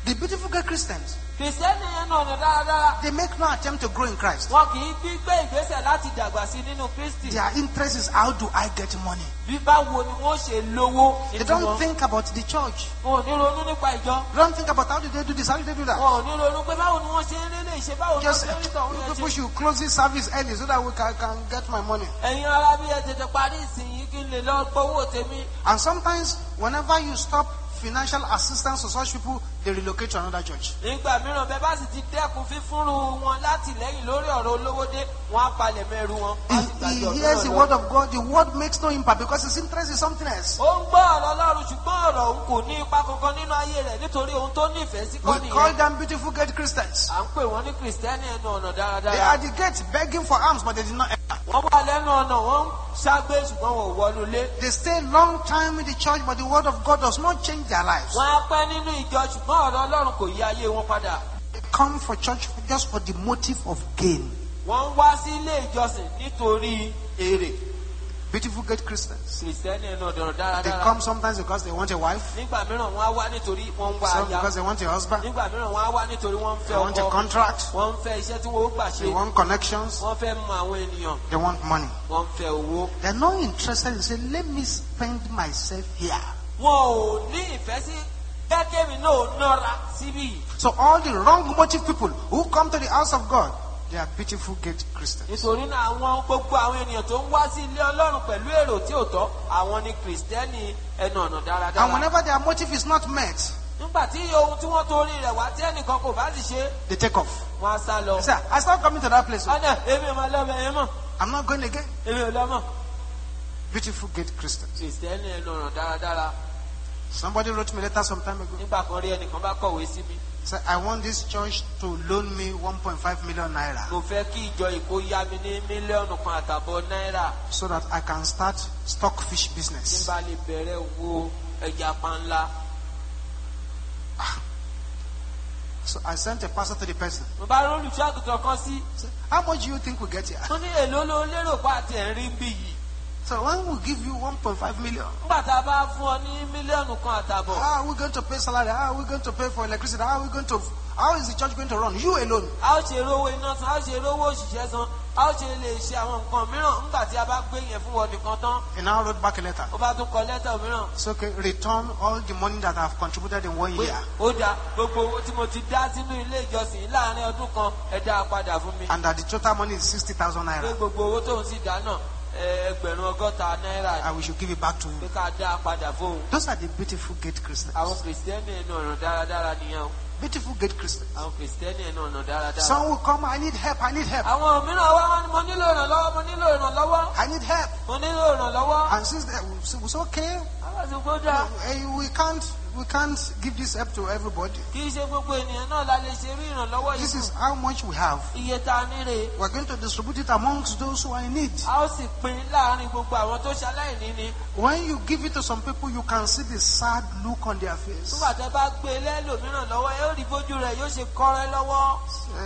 The beautiful gay Christians, Kristẹni yẹn náà ọ̀nà dáradára. they make no attempt to grow in Christ. Wọn kì í bí gbé ìgbésẹ̀ láti dàgbà sí nínú Kristi. Their interest is how do I get money. Bí báwo ni wọ́n ṣe lówó They nínú don't wọn. think about the church. Wọn ò ní ronú nípa ìjọ. They don't think about how do they do this, how do they do that. Wọn ò ní ronú pé báwo ni wọ́n ṣe ń lélẹ̀ ṣe báwo ni wọ́n Just ṣe ń rí tọ̀hún yẹn people ṣe. should close this service early so that we can get my money. Ẹ̀yin ará bí ẹ tètè parí ìsìn yìí kí n lè lọ gbowó tèmi. And sometimes, whenever you stop financial assistance to such people, they relocate to another church. Nígbà mìíràn bẹ́ẹ̀ bá sì ti dẹ́kun fífúnru wọn láti lẹ́yìn lórí ọ̀rọ̀ olówó dé, wọ́n á palẹ̀ mẹ́rù wọn. He hears the word of God. The word makes no impact because his interest is something else. Ó ń gbọ́ ọ̀rọ̀ Ọlọ́run ṣùgbọ́n ọ̀rọ̀ òun kò ní ipa kankan nínú ayé rẹ̀ nítorí ohun tó nífẹ̀ẹ́ sí kọ́ We call nìyẹn. them beautiful gate Christians. À ń pè wọ́n ní Kristẹni ẹnu ọ̀nà They are dáradára. at the gate begging for alms, but they did not enter. Wọ́n wà lẹ́nu ọ̀nà wọ́n ń ṣàgbé ṣùgbọ́n wọn ò wọnú ilé. They stay long time in the church, but the word of God does not change their lives. Wọ́n á pẹ́ nínú ìjọ ṣùgbọ́n ọ̀rọ̀ Ọlọ́run kò yí ayé wọn padà. They come for church just for the motive of gain. Wọ́n ń wá sí ilé ìjọsìn nítorí èrè. Beautiful gate Christians. Kristẹni ẹnu ọ̀nà They dáradára. come sometimes because they want a wife, Nígbà mìíràn wọ́n á wá nítorí wọ́n ń wá some aya. because they want a husband, Nígbà mìíràn wọ́n á wá nítorí wọ́n ń they fẹ́ want a ọkọ. contract, Wọ́n ń fẹ́ iṣẹ́ tí wọ́n ó gbà they ṣe. want connections, Wọ́n fẹ́ mọ àwọn ènìyàn. they want money. Wọ́n ń fẹ́ owó. They're not interested in saying, let me spend myself here. Wọn ò ní ìfẹ́ sí gẹ́gẹ́ mi náà nọ́ra síbí. So all the wrong motive people who come to the house of God, they are beautiful gate Christians. Nítorí náà àwọn gbogbo àwọn ènìyàn tó ń wá sí ilé Ọlọ́run pẹ̀lú èrò tí ò tọ́, àwọn ni Kristẹni ẹnu ọ̀nà And dáradára. whenever their motive is not met, Nígbà tí ohun tí wọ́n torí rẹ̀ wá tí ẹnìkan kò bá sì ṣe, they take off. wọ́n á sá lọ. They say, I start coming to that place. Ọ̀nà èmi ò máa lọ bẹ̀ yẹn mọ̀. I'm not going again. Èmi ò lọ mọ̀. Beautiful gate Christians. Kristẹni ẹnu ọ̀nà dáradára. Somebody wrote me a letter some time ago. Nígbà kan rí ẹnìkan bá kọ̀wé sí mi. Said, I want this church to loan me 1.5 million naira Mo fẹ́ kí ìjọ Èkó yá mi ní mílíọ̀nù kan àtàbọ̀ náírà. so that I can start stockfish Tí n business. bá lè bẹ̀rẹ̀ owó ẹja panla. So I sent a pastor to the person. Mo bá rán olùṣọ́ àgùntàn kan sí. Said, how much do you think we get here? Mo ní èlò ló lérò pa àti ẹ̀rín bí yìí. So when we give you 1.5 million, Nígbà tá a bá fún ọ ní mílíọ̀nù kan àtàbọ̀. how are we going to pay salary? How are we going to pay for electricity? How is the church going to run? You alone. A ó ṣe rówó iná san, a ó ṣe rówó òṣìṣẹ́ san, a ó ṣe lè ṣe àwọn nǹkan mìíràn nígbà tí a bá gbé yẹn fún wọn nìkan tán. He now wrote back a letter. Ó bá tún kọ lẹ́tà mìíràn. It's okay. Return all the money that I've contributed in 1 Pé year. ó dáa gbogbo owó tí mo ti dá sínú ilé ìjọsìn láàrin ọdún kan ẹ dá a padà fún mi. And that the total money is 60,000 Pé naira. gbogbo owó tóun sì dá náà ẹgbẹ̀rún ọgọ́ta náírà And we should give it back to pé him. ká dá a padà fóun. Those are the beautiful gate Christians. Àwọn Kristẹni ẹnu ọ̀nà dáradára nìyẹn o. Beautiful gate Christians. Àwọn Kristẹni ẹnu ọ̀nà dáradára. Some will come, I need help, I need help, Àwọn mìíràn wá wá ní mo nílò ìrànlọ́wọ́, mo nílò ìrànlọ́wọ́, I need help. mo nílò ìrànlọ́wọ́. And since that, it's okay, Àwọn àti gbọ́dọ̀ we can't give this help to everybody. kì í ṣe gbogbo ènìyàn náà la lè ṣe rí ìrànlọ́wọ́ This yìí is fún. how much we have. Iye tá a níre, We're going to distribute it amongst those who are in need. a ó sì pín láàrin gbogbo àwọn tó ṣaláìní ni. When you give it to some people, you can see the sad look on their face. Nígbà tẹ́ bá gbé e lẹ́lòmíràn lọ́wọ́, ẹ ó rí bójú rẹ̀ yóò ṣe kọ́rẹ́ lọ́wọ́.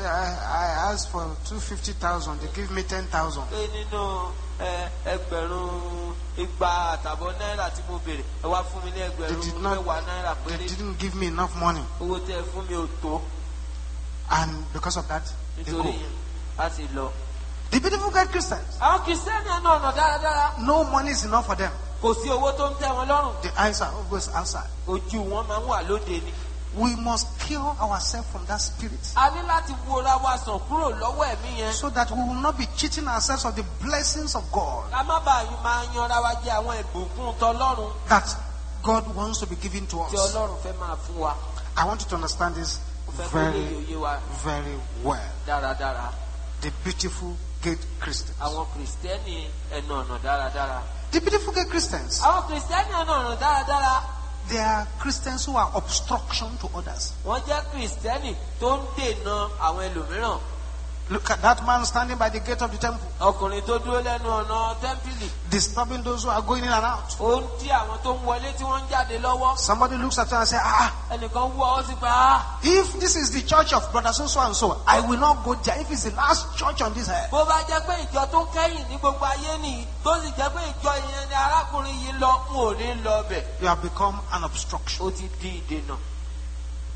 I asked for 250,000. They give me 10,000. Pé nínú ẹgbẹ̀rún igba àtàbọ̀ náírà tí mo béèrè, ẹ wá fún mi ní They ẹgbẹ̀rún did not. mẹ́wàá náírà They péré. didn't give me enough money, Owó tẹ́ ẹ fún mi ò tó. and because of that, they Nítorí go. yẹn, a sì lọ. The beautiful God Christians, Àwọn Kìrìsìtẹ́nì ẹnu ọ̀nà dáradára. no money is enough for them. Kò sí owó tó ń tẹ́ wọn lọ́rùn. The eyes are always outside. Ojú wọn máa ń wà lóde ni. We must cure ourselves from that spirit, A ní láti wora wa sàn kúrò lọ́wọ́ ẹ̀mí yẹn. so that we will not be cheating ourselves of the blessings of God Ká má bàa máa yanra wa jẹ àwọn ìbùkún tọlọ́run that God wants to be given to tí us. Ọlọ́run fẹ́ máa fún wa. I want you to understand this Ó fẹ́ kó lè very, yòye wa very well. dáradára. The beautiful gate Christians. Àwọn Kìrìsìtẹ́nì ẹnu ọ̀nà dáradára. The beautiful gate Christians, Àwọn Kìrìsìtẹ́nì ẹnu ọ̀nà dáradára. they are Christians who are obstruction to others. Wọ́n jẹ́ Kìrìsìtẹ́nì tó ń dènà àwọn ẹlòmíràn. Look at that man standing by the gate of the temple, Ọkùnrin tó dúró lẹ́nu ọ̀nà tẹ́ḿpìlì. disturbing those who are going in and out. Ó ń dí àwọn tó ń wọlé tí wọ́n ń jáde lọ́wọ́. Somebody looks at you and says, Ẹnìkan wú ọwọ́ sí pé if this is the church of brother so and so, I will not go there. If it's the last church on this earth, bó bá jẹ́ pé ìjọ tó kẹ́yìn ní gbogbo ayé nìyí tó sì jẹ́ pé ìjọ ìyẹn ni arákùnrin yìí lọ n ò ní lọ bẹ̀. you have become an obstruction. Ó ti di ìdènà.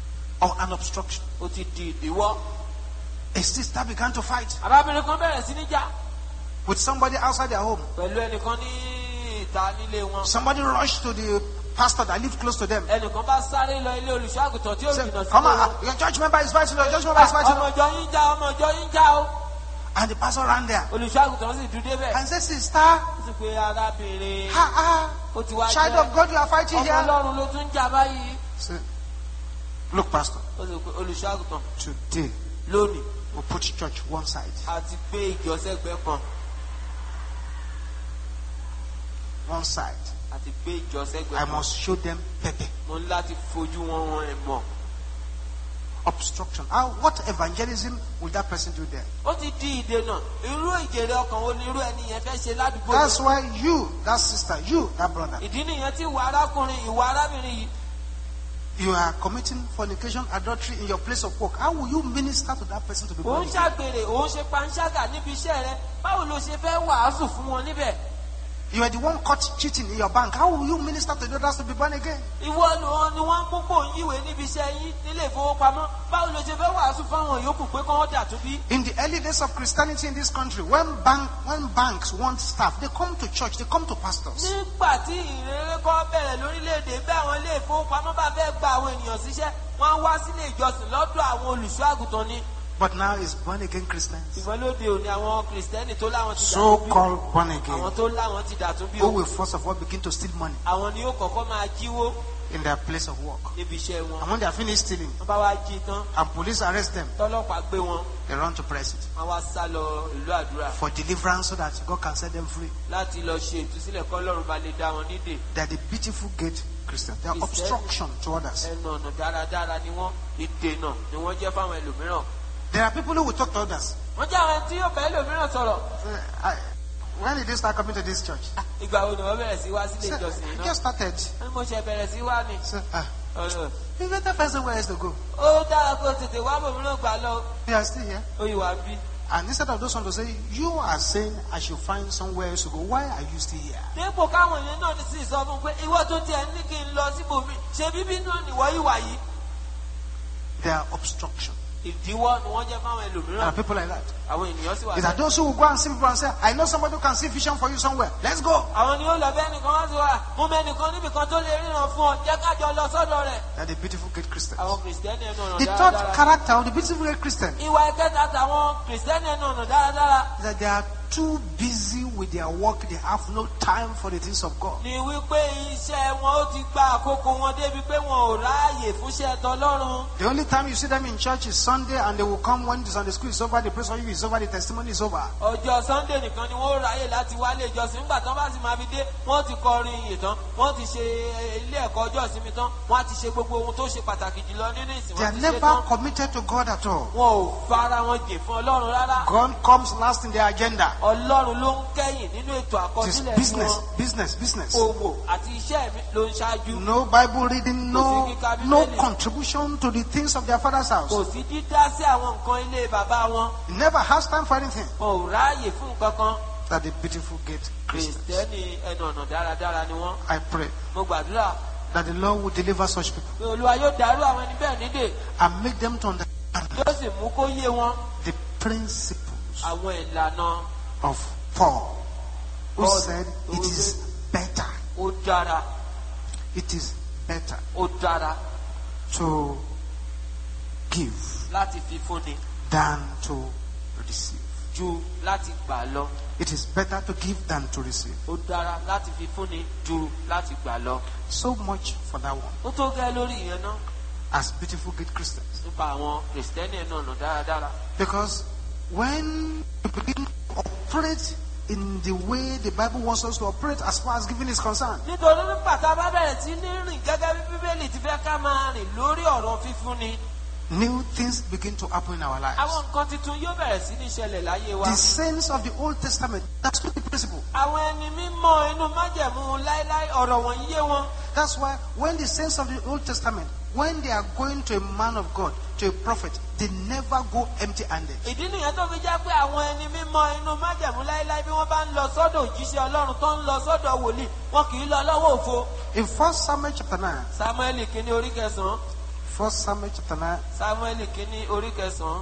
or an obstruction. Ó ti di ìdíwọ́. A sister began to fight Arábìnrin kan bẹ̀rẹ̀ sí ní jà. with somebody outside their home. Pẹ̀lú ẹnìkan ní ìta nílé wọn. Somebody rushed to the pastor that lived close to them. Ẹnìkan bá sáré lọ ilé olùṣọ́-àgùntàn tí ó Said, jìnnà sí come wọn. on, your church member is fighting. Your church member is fighting. Ọmọ ìjọ yín jà, ọmọ ìjọ yín jà o. And the pastor ran there Olùṣọ́-àgùntàn sì dúdé bẹ́ẹ̀. and said, sister, Ó sì pé arábìnrin. Ó ti wá child of God, you are fighting ọmọ here. Ọlọ́run ló tún jà báyìí. Say, look, pastor, Ó sì pé olùṣọ́-àgùntàn today lónìí we'll put church one side. àti gbé ìjọ sẹ́gbẹ̀ẹ́ kan. One side. Àti gbé ìjọ sẹ́gbẹ̀ẹ́ I kan. must show them pepe. Mo ní láti fojú wọn wọn ẹ̀ mọ̀. Obstruction. What evangelism will that person do there? Ó ti di ìdènà. Irú ìjèrè ọkàn wo ni irú ẹni yẹn fẹ́ ṣe ládùúgbò yẹn? That's why you, that sister, you, that brother, Ìdí nìyẹn tí ìwà arákùnrin ìwà arábìnrin yìí. you are committing fornication, adultery in your place of work. How will you minister to that person to be born Òun again? ṣàgbèrè, òun ṣe panṣágà níbi iṣẹ́ rẹ̀. Báwo ló ṣe fẹ́ wàásù fún wọn níbẹ̀? You are the one caught cheating in your bank. How will you minister to the others to be born again? Ìwọ ni wọ́n mú pò ń yíwèé níbi iṣẹ́ yín nílé ìfowópamọ́. Báwo ló ṣe fẹ́ wàásù fáwọn yòókù pé kán dà tó bí? In the early days of Christianity in this country, when banks want staff, they come to church, they come to pastors. Nígbà tí ìrere kọ́ bẹ̀rẹ̀ lórílẹ̀‐èdè bí àwọn ilé ìfowópamọ́ bá fẹ́ gba àwọn ènìyàn síṣẹ́, wọ́n wá sílé ìjọsìn lọ́dọ̀ àwọn olùṣọ́-àgùntàn ni. But now it's born again Christians. Ìwọ́n lóde òní àwọn kìrìsìtẹ́nì tó láwọn ti dà tó bí. So-called born Àwọn again. tó láwọn ti dà tó bí Who o. will first of all begin to steal money Àwọn ni ó kọ́kọ́ máa jíwó in their place of work. níbi iṣẹ́ wọn. And when they are finished stealing Wọ́n bá wá jí tán, and police arrest them, tọ́lọ́pàá gbé wọn, they run to press it wọ́n wá sá lọ ìlú àdúrà for deliverance so that God can set them free. láti lọ ṣe ìtúsílẹ̀ kọ́lọ́run bá lè dá wọn nídè. They are the beautiful gate Christians. They are obstruction to others. Ẹnu ọ̀nà dáradára ni wọ́n, ìdènà ni wọ́n jẹ́ fáwọn ẹlòmíràn. There are people who will talk to others. Wọ́n jẹ́ àwọn tí yóò bá ẹlòmíràn sọ̀rọ̀. When did you start coming to this church? Ìgbà wo ni wọ́n bẹ̀rẹ̀ sí wá sílé ìjọsìn I náà? just started. Wọ́n ní mo ṣe bẹ̀rẹ̀ sí wá ni. So, you better find somewhere else to go. Ó dára kó tètè wá bòmíràn gbà lọ. You are still here. Ó yìí wá bí. And instead of those ones to say, you are saying I should find somewhere else to go, why are you still here? Dípò káwọn èèyàn náà ti sì sọ fún un pé ìwọ tó tiẹ̀ ní kí n lọ síbòmí ṣe bíbí náà nìwọ yìí wà yìí. They are obstruction. Ìdíwọ́ ni wọ́n jẹ́ fáwọn There ẹlòmíràn. are people like that. Àwọn ènìyàn sì wà It's that those who will go and see people and say, I know somebody who can see vision for you somewhere. Let's go. Àwọn ni ó lọ bẹ́ẹ̀ nìkan wá sí wa. Mo mẹ́nìkan níbi kan tó lè ríran fún ọ. Jẹ́ ká jọ lọ sọ́dọ̀ rẹ̀. They are the beautiful great Christians. Àwọn kìrìsìtẹ́nì ẹnu ọ̀nà The third dáradára. character of the beautiful great Christian Ìwà ìkẹta tàwọn kìrìsìtẹ́nì ẹnu ọ̀nà dáradára. is that they are too busy with their work. They have no time for the things of God. Ni wípé iṣẹ́ wọn ó ti gba àkókò wọn débi pé wọn ò ráàyè fúnṣẹ́ tọlọ́run. The only time you see them in church is Sunday, and they will come when the Sunday school is over, the praise for you is over, the testimony is over. Ọjọ́ Sunday nìkan ni wọ́n ó ráyè láti wálé ìjọsìn. Nígbà tán bá sì máa fi dé, wọ́n ti kọrin ìyè tán, wọ́n ti ṣe ilé ẹ̀kọ́ ọjọ́ ìsinmi tán, wọ́n á ti ṣe gbogbo ohun tó ṣe pàtàkì jùlọ nínú ìsìn. They Wọ́n are ti ṣe never tán. committed to God at all. Wọn ò fara wọn jè fún Ọlọ́run rárá. God comes last in their agenda. Ọlọ́run ló ń kẹ́yìn nínú ètò It is àkọsílẹ̀ business, wọn. business, business. Òwò àti iṣẹ́ mi ló ń ṣáájú. No Bible reading, no contribution to the things of their father's house. Kò sí dídá sí àwọn nǹkan ilé bàbá wọn. He never has time for anything. Wọn ò ráàyè fún nǹkan kan. That the beautiful gate Christians. Kìrìsìtẹ́nì ẹnu ọ̀nà dáradára ni wọ́n. I pray Mo gbàdúrà that the Lord will deliver such people pé Olúwa yóò dàrú àwọn ẹni bẹ́ẹ̀ nídè. and make them to understand Yóò sì mú kó yé wọn the principles àwọn ìlànà. of Paul, who Paul, said it is better, Ó dára, it is better ó dára to give láti fi fúnni than to receive. ju láti gbà lọ. It is better to give than to receive. Ó dára láti fi fúnni ju láti gbà lọ. So much for that one. Ó tó gẹ́ lórí ìyẹn náà As beautiful great Christians. nípa àwọn kìrìsìtẹ́nì ẹnu ọ̀nà dáradára. Because when we begin to operate in the way the Bible wants us to operate as far as giving is concerned, Nítorí nígbà tá a bá bẹ̀rẹ̀ sí ní rìn gẹ́gẹ́ bí Bíbélì ti fẹ́ ká máa rìn lórí ọ̀rọ̀ fífúnni. new things begin to happen in our lives. Àwọn nǹkan tuntun yóò bẹ̀rẹ̀ sí ní ṣẹlẹ̀ láyé wa. The saints of the Old Testament, that's the principle. Àwọn ẹni mímọ́ inú májẹ̀mú láíláí ọ̀rọ̀ wọ̀nyí yé wọn. That's why when the saints of the Old Testament, when they are going to a man of God, to a prophet, they never go empty-handed. Ìdí nìyẹn tó fi jẹ́ pé àwọn ẹni mímọ́ inú májẹ̀mú láíláí bí wọ́n bá ń lọ sọ́dọ̀ òjíṣẹ́ Ọlọ́run tó ń lọ sọ́dọ̀ wòlíì wọn kì í lọ lọ́wọ́ òfo. In 1 Samuel chapter 9, Sámúẹ́lì kìíní orí 9. 1 Samuel chapter 9. Samuel kìíní orí 9.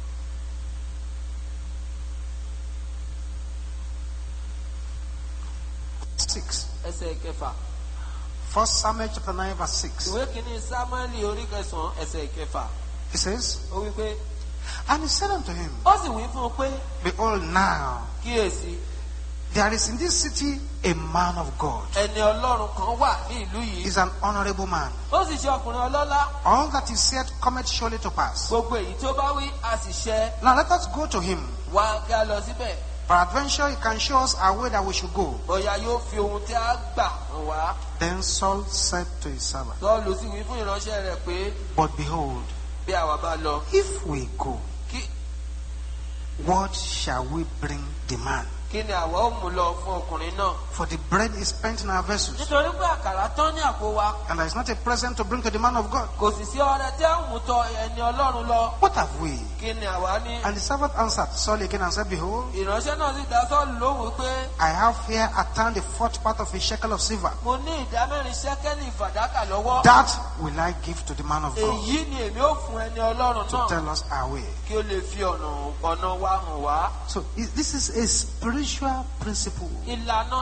6. Ẹsẹ̀ 6. 1 Samuel chapter 9 verse 6. Ìwé kìíní Samuel orí 9 ẹsẹ̀ 6. It says, Ó wí pé, and he said unto him, ó sì wí fún un pé, behold now, kíyèsí, there is in this city a man of God. ẹni Ọlọ́run kan wà ní ìlú yìí. He's an honorable man. Ó sì ṣe ọkùnrin ọlọ́lá. All that he said cometh surely to pass. Gbogbo èyí tó bá wí a sì ṣẹ. Now let us go to him. Wá kí a lọ síbẹ̀. Peradventure he can show us our way that we should go. Bóyá yóò fi ohun tí a gbà hàn wá. Then Saul said to his servant, Sọ́ọ̀lù sì wí fún ìránṣẹ́ rẹ̀ pé, but behold, bí àwa bá lọ, if we go, kí what shall we bring the man? kí ni àwa ó mú lọ fún ọkùnrin náà? For the bread is spent in our vessels, Nítorí pé àkàrà tán ní àpò wa. and there is not a present to bring to the man of God. Kò sì sí ọrẹ tí a ń mú tọ ẹni Ọlọ́run lọ. What have we? Kí ni àwa ní? And the servant answered Saul again and said, behold, Ìránṣẹ́ náà sì dá Sọ́ọ̀lù lóhùn pé, I have here at hand the 4th part of a shekel of silver. mo ní ìdámẹ́rin ṣẹ́kẹ́lì fàdákà lọ́wọ́. That will I give to the man of God Èyí ni èmi ó fún ẹni Ọlọ́run to náà tell us our way. kí ó lè fi ọ̀nà wa hàn wá. So this is a spiritual principle. Ìlànà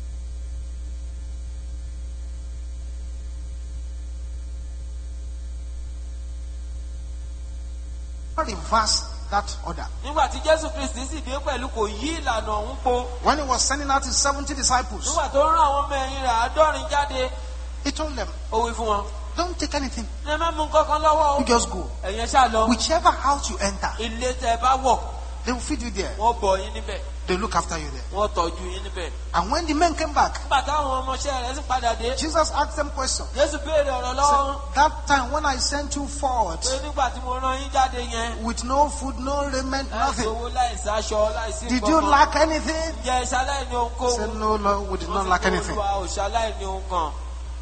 Reverse that order. nígbà tí Jésù Kristi sì dé pẹ̀lú kò yí ìlànà ọ̀hún po. When he was sending out his 70 disciples, Nígbà tó rán àwọn ọmọ ẹ̀yìn rẹ̀ 70 jáde, he told them, ó wí fún wọn, don't take anything. ẹ má mú kankan lọ́wọ́ o. You just go. Ẹ̀yin ṣáà lọ. Whichever house you enter, Ilé tẹ́ bá wọ̀, they will feed you there. wọ́n bọ̀ yín níbẹ̀. They look after you there. Wọ́n tọ́jú yín níbẹ̀. And when the men came back, Nígbà táwọn ọmọọṣẹ́ rẹ̀ sì padà dé, Jesus asked them questions. Jésù béèrè ọ̀rọ̀ lọ́wọ́ wọn. That time when I sent you forward Pé nígbà tí mo rán yín jáde yẹn, with no food, no raiment, láìsí nothing, owó, láìsí aṣọ, láìsí did you nǹkan kan. lack anything? Ǹjẹ́ ìṣaláì ní He ohunkóhun? said, no, Lord, we did not lack anything. Olúwa ò ṣaláì ní ohun kan.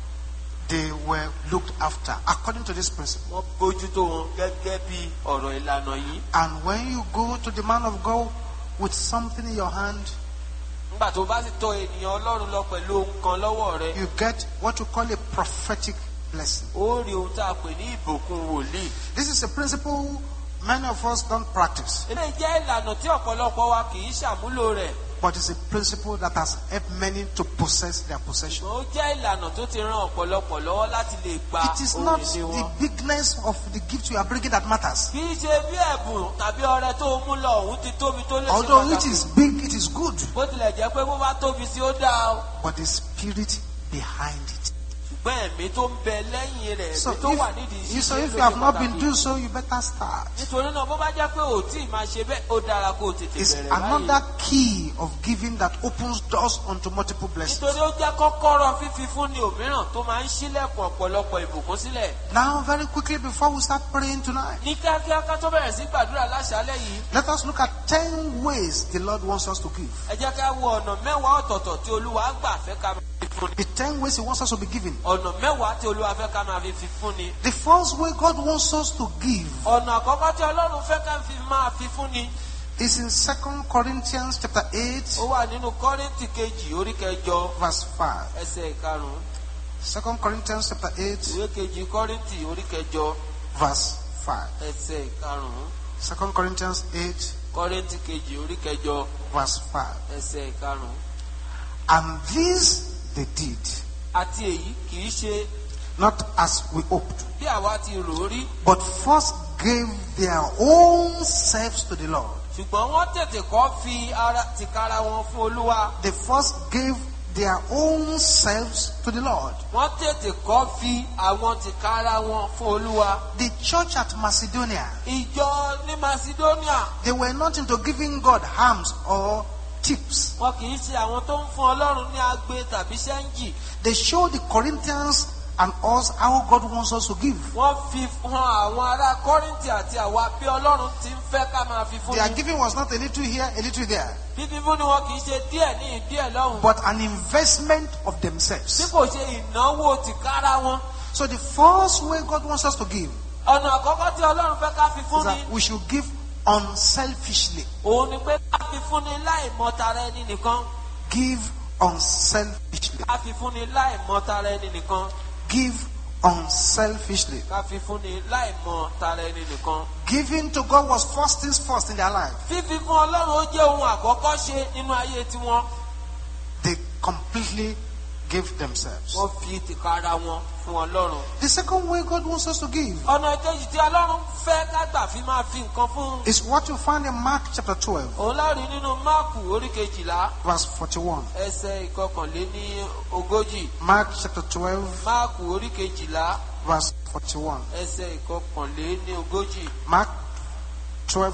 They were looked after according to this principle. Wọ́n bójútó wọn gẹ́gẹ́ bí ọ̀rọ̀ ìlànà yìí. And when you go to the man of God with something in your hand, Nígbà tó bá sì tọ ènìyàn Ọlọ́run lọ pẹ̀lú ohun kan lọ́wọ́ rẹ̀, you get what you call a prophetic blessing. ó rí ohun tá a pè ní ìbùkún wòlíì. This is a principle many of us don't practice, Eléyìí jẹ́ ìlànà tí ọ̀pọ̀lọpọ̀ wa kì í ṣàmúlò rẹ̀. but it's a principle that has helped many to possess their possession. Ó jẹ́ ìlànà tó ti ran ọ̀pọ̀lọpọ̀ lọ́wọ́ láti lè gba It is ohun not ìní the wọn. bigness of the gift you are bringing that matters. Kì í ṣe bí ẹ̀bùn tàbí ọrẹ tó mú lọ òun ti tóbi tó lè ṣe Although it pàtàkì. is big, it is good, Bó tilẹ̀ jẹ́ pé bó bá tóbi sí ó dáa o. but the spirit behind it. Ṣùgbọ́n ẹ̀mí tó ń bẹ lẹ́yìn rẹ̀, So ẹ̀mí tó wà nídìí if ìṣiṣẹ́ you ló have ṣe not been pàtàkì. doing so, you better start. Nítorí náà bó bá jẹ́ pé ò tí ì máa ṣe bẹ́ẹ̀, ó dára kó o tètè It's bẹ̀rẹ̀ báyìí. another key of giving that opens doors unto multiple blessings. Nítorí ó jẹ́ kọ́kọ́rọ́ fífi fún ni òmíràn tó máa ń ṣílẹ̀kùn ọ̀pọ̀lọpọ̀ ìbùkún sílẹ̀. Now, very quickly before we start praying tonight, Ní kíákíá ká tó bẹ̀rẹ̀ sí gbàdúrà láṣálẹ́ yìí, let us look at 10 ways the Lord wants us to give. ẹ jẹ́ ká wo ọ̀nà 10 ọ̀tọ̀ọ̀tọ̀ tí Olúwa gbà fẹ́ ká máa fi fún ni. The 10 ways He wants us to be giving. Ọ̀nà 10 tí Olúwa fẹ́ ká máa fi fún ni. The first way God wants us to give Ọ̀nà àkọ́kọ́ tí Ọlọ́run fẹ́ ká máa fi fún ni, is in 2 Corinthians chapter 8, ó wà nínú Kọ́ríńtì kejì orí 8 verse 5. ẹsẹ̀ 5. 2 Corinthians chapter 8, Ìwé kejì Kọ́ríńtì orí 8 verse 5. ẹsẹ̀ 5. 2 Corinthians 8, Kọ́ríńtì kejì orí 8 verse 5. ẹsẹ̀ 5. And this they did, Àti èyí kì í ṣe not as we hoped, bí àwa ti rò ó rí, but first gave their own selves to the Lord. ṣùgbọ́n wọ́n tètè kọ́ fi ara tìkára wọn fún Olúwa. They first gave their own selves to the Lord. Wọ́n tètè kọ́ fi àwọn tìkára wọn fún Olúwa. The church at Macedonia, Ìjọ ní Macedonia, they were not into giving God alms or tips. wọn kì í ṣe àwọn tó ń fún Ọlọ́run ní agbe tàbí ṣẹ́ńjì. They showed the Corinthians and us how God wants us to give. Wọ́n fi hàn àwọn ará Kọ́ríńtì àti àwa bí Ọlọ́run ti ń fẹ́ ká máa fi fún Their ni. giving was not a little here, a little there, Fífi fún ni wọn kì í ṣe díẹ̀ ní díẹ̀ lọ́hùn. but an investment of Tí themselves. kò ṣe ìnáwó tìkára wọn. So the first way God wants us to give Ọ̀nà àkọ́kọ́ tí Ọlọ́run fẹ́ ká fi is fún ni, that we should give unselfishly. òun ni pé ká fi fún ni láì mọ̀tara ẹni nìkan. Give unselfishly. Ká fi fún ni láì mọ̀tara ẹni nìkan. Give unselfishly. Ká fi fúnni láì mọ tara ẹni nìkan. Giving to God was first things first in their life. Fífi fún Ọlọ́run ó jẹ́ ohun àkọ́kọ́ ṣe nínú ayé tiwọn. They completely give themselves. Wọ́n fi tìkára wọn fún Ọlọ́run. The second way God wants us to give Ọ̀nà kejì tí Ọlọ́run fẹ́ ká gbà fi máa fi nǹkan fún. is what you find in Mark chapter 12, Òun lárí nínú Máàkù orí 12. verse 41. Ẹsẹ̀ ìkọkànléní-ogójì. Mark chapter 12, Máàkù orí 12. verse 41. Ẹsẹ̀ ìkọkànléní-ogójì. Mark 12,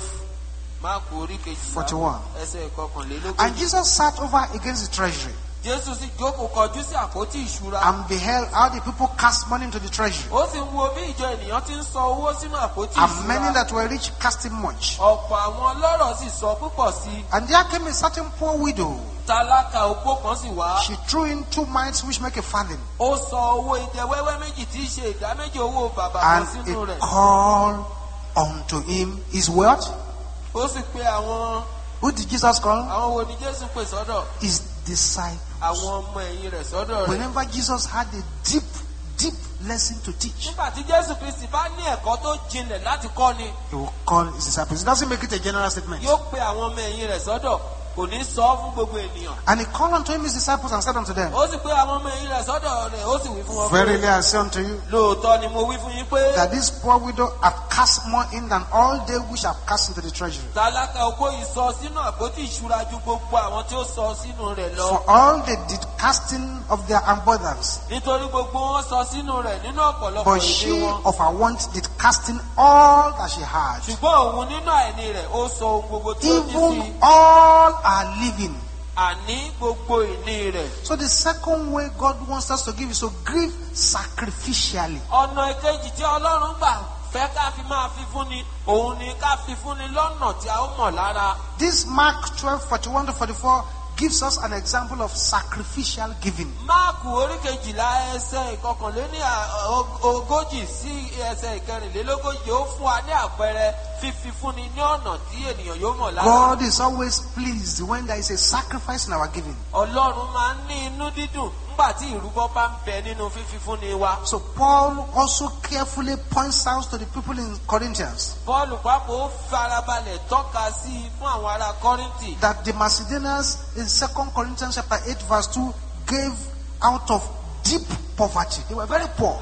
Máàkù orí 12. 41. Ẹsẹ̀ ìkọkànlélógójì. And Jesus sat over against the treasury Jésù sì jókòó kọjú sí àpótí ìṣúra. and beheld how the people cast money into the treasury. Ó sì ń wo bí ìjọ ènìyàn ti ń sọ owó sínú àpótí And many ìṣúra. that were rich casting much. Ọ̀pọ̀ àwọn ọlọ́rọ̀ sì sọ púpọ̀ sí i. And there came a certain poor widow. Tálákà opó kan sì wá. She threw in 2 mites which make a farthing. Ó sọ owó idẹ wẹ́wẹ́ méjì tí í ṣe ìdá méjì owó bàbà kan And sínú it rẹ̀. called unto him his what? Ó sì pe àwọn Who did Jesus call? wo ni Jésù pè sọ́dọ̀? His disciples. Àwọn ọmọ ẹ̀yìn rẹ̀ sọ́dọ̀ rẹ̀. Whenever Jesus had a deep lesson to teach, Nígbà tí Jésù Kristi bá ní ẹ̀kọ́ tó jinlẹ̀ láti kọ́ ni, he will call his disciples. It doesn't make it a general statement. yóò pe àwọn ọmọ ẹ̀yìn rẹ̀ sọ́dọ̀. Kò ní sọ fún gbogbo ènìyàn. And he called unto him his disciples and said unto them, Ó sì pe àwọn ọmọ ẹ̀yìn rẹ̀ sọ́dọ̀ rẹ̀, ó sì wí fún wọn pé, Verily I say unto you, lóòótọ́ ni mo wí fún yín pé that this poor widow hath cast more in than all they which have cast into the treasury. tálákà opó yìí sọ sínú àpótí ìṣúra ju gbogbo àwọn tí ó sọ sínú rẹ̀ lọ. For all they did casting of their abundance, Nítorí gbogbo wọn sọ sínú rẹ̀ nínú ọ̀pọ̀lọpọ̀ but ìdí she wọn. of her want did casting all that she had, Ṣùgbọ́n òun nínú àìní rẹ̀ ó sọ ohun gbogbo tí ó ní sí. even all her living. Àní gbogbo ìní rẹ̀. So the second way God wants us to give is to give sacrificially. Ọ̀nà ìkejì tí Ọlọ́run gbà fẹ́ ká fi máa fi fúnni, òun ni ká fi fúnni lọ́nà tí a ó mọ̀ lára. This Mark 12:41-44 gives us an example of sacrificial giving. Máàkù orí 12 ẹsẹ̀ ìkọkànléní-ogójì sí ẹsẹ̀ ìkẹrìnlélógójì ó fún wa ní àpẹẹrẹ fífi fúnni ní ọ̀nà tí ènìyàn yóò mọ̀ lára. God is always pleased when there is a sacrifice in our giving. Ọlọ́run máa ń ní inú dídùn nígbà tí ìrúbọ bá ń bẹ nínú fífi fúnni wa. So Paul also carefully points out to the people in Corinthians Pọ́ọ̀lù pápá ó farabalẹ̀ tọ́ka sí i fún àwọn ará Kọ́ríńtì. that the Macedonians in 2 Corinthians chapter 8 verse 2 gave out of deep poverty. They were very poor.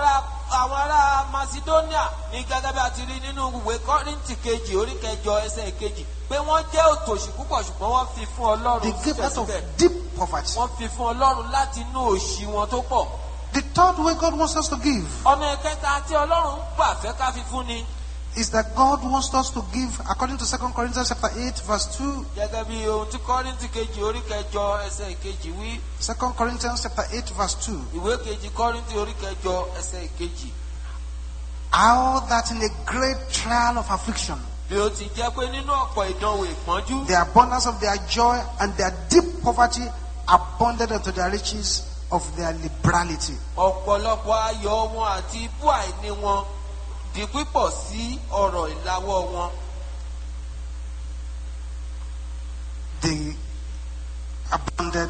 Àwọn ará Macedonia ní gẹ́gẹ́ bí a ti rí nínú ìwé Kọ́ríńtì kejì orí 8 ẹsẹ̀ 2 pé wọ́n jẹ́ òtòṣì púpọ̀ ṣùgbọ́n wọ́n fi fún Ọlọ́run They gave out of síbẹ̀síbẹ̀. deep poverty. Wọ́n fi fún Ọlọ́run láti inú òṣì wọn tó pọ̀. The third way God wants us to give Ọ̀nà ìkẹta tí Ọlọ́run gbà fẹ́ ká fi fún ni. is that God wants us to give according to 2 Corinthians chapter 8 verse 2. Gẹ́gẹ́ bí ohun tí Kọ́ríńtì kejì orí 8 ẹsẹ̀ 2 wí. 2 Corinthians chapter 8 verse 2. Ìwé kejì Kọ́ríńtì orí 8 ẹsẹ̀ 2. How that in a great trial of affliction, Bí ó ti jẹ́ pé nínú ọ̀pọ̀ ìdánwò ìpọ́njú, the abundance of their joy and their deep poverty abounded unto the riches of their liberality. ọ̀pọ̀lọpọ̀ ayọ̀ wọn àti ibú àìní wọn di pípọ̀ sí ọ̀rọ̀ ìlawọ́ wọn. They abounded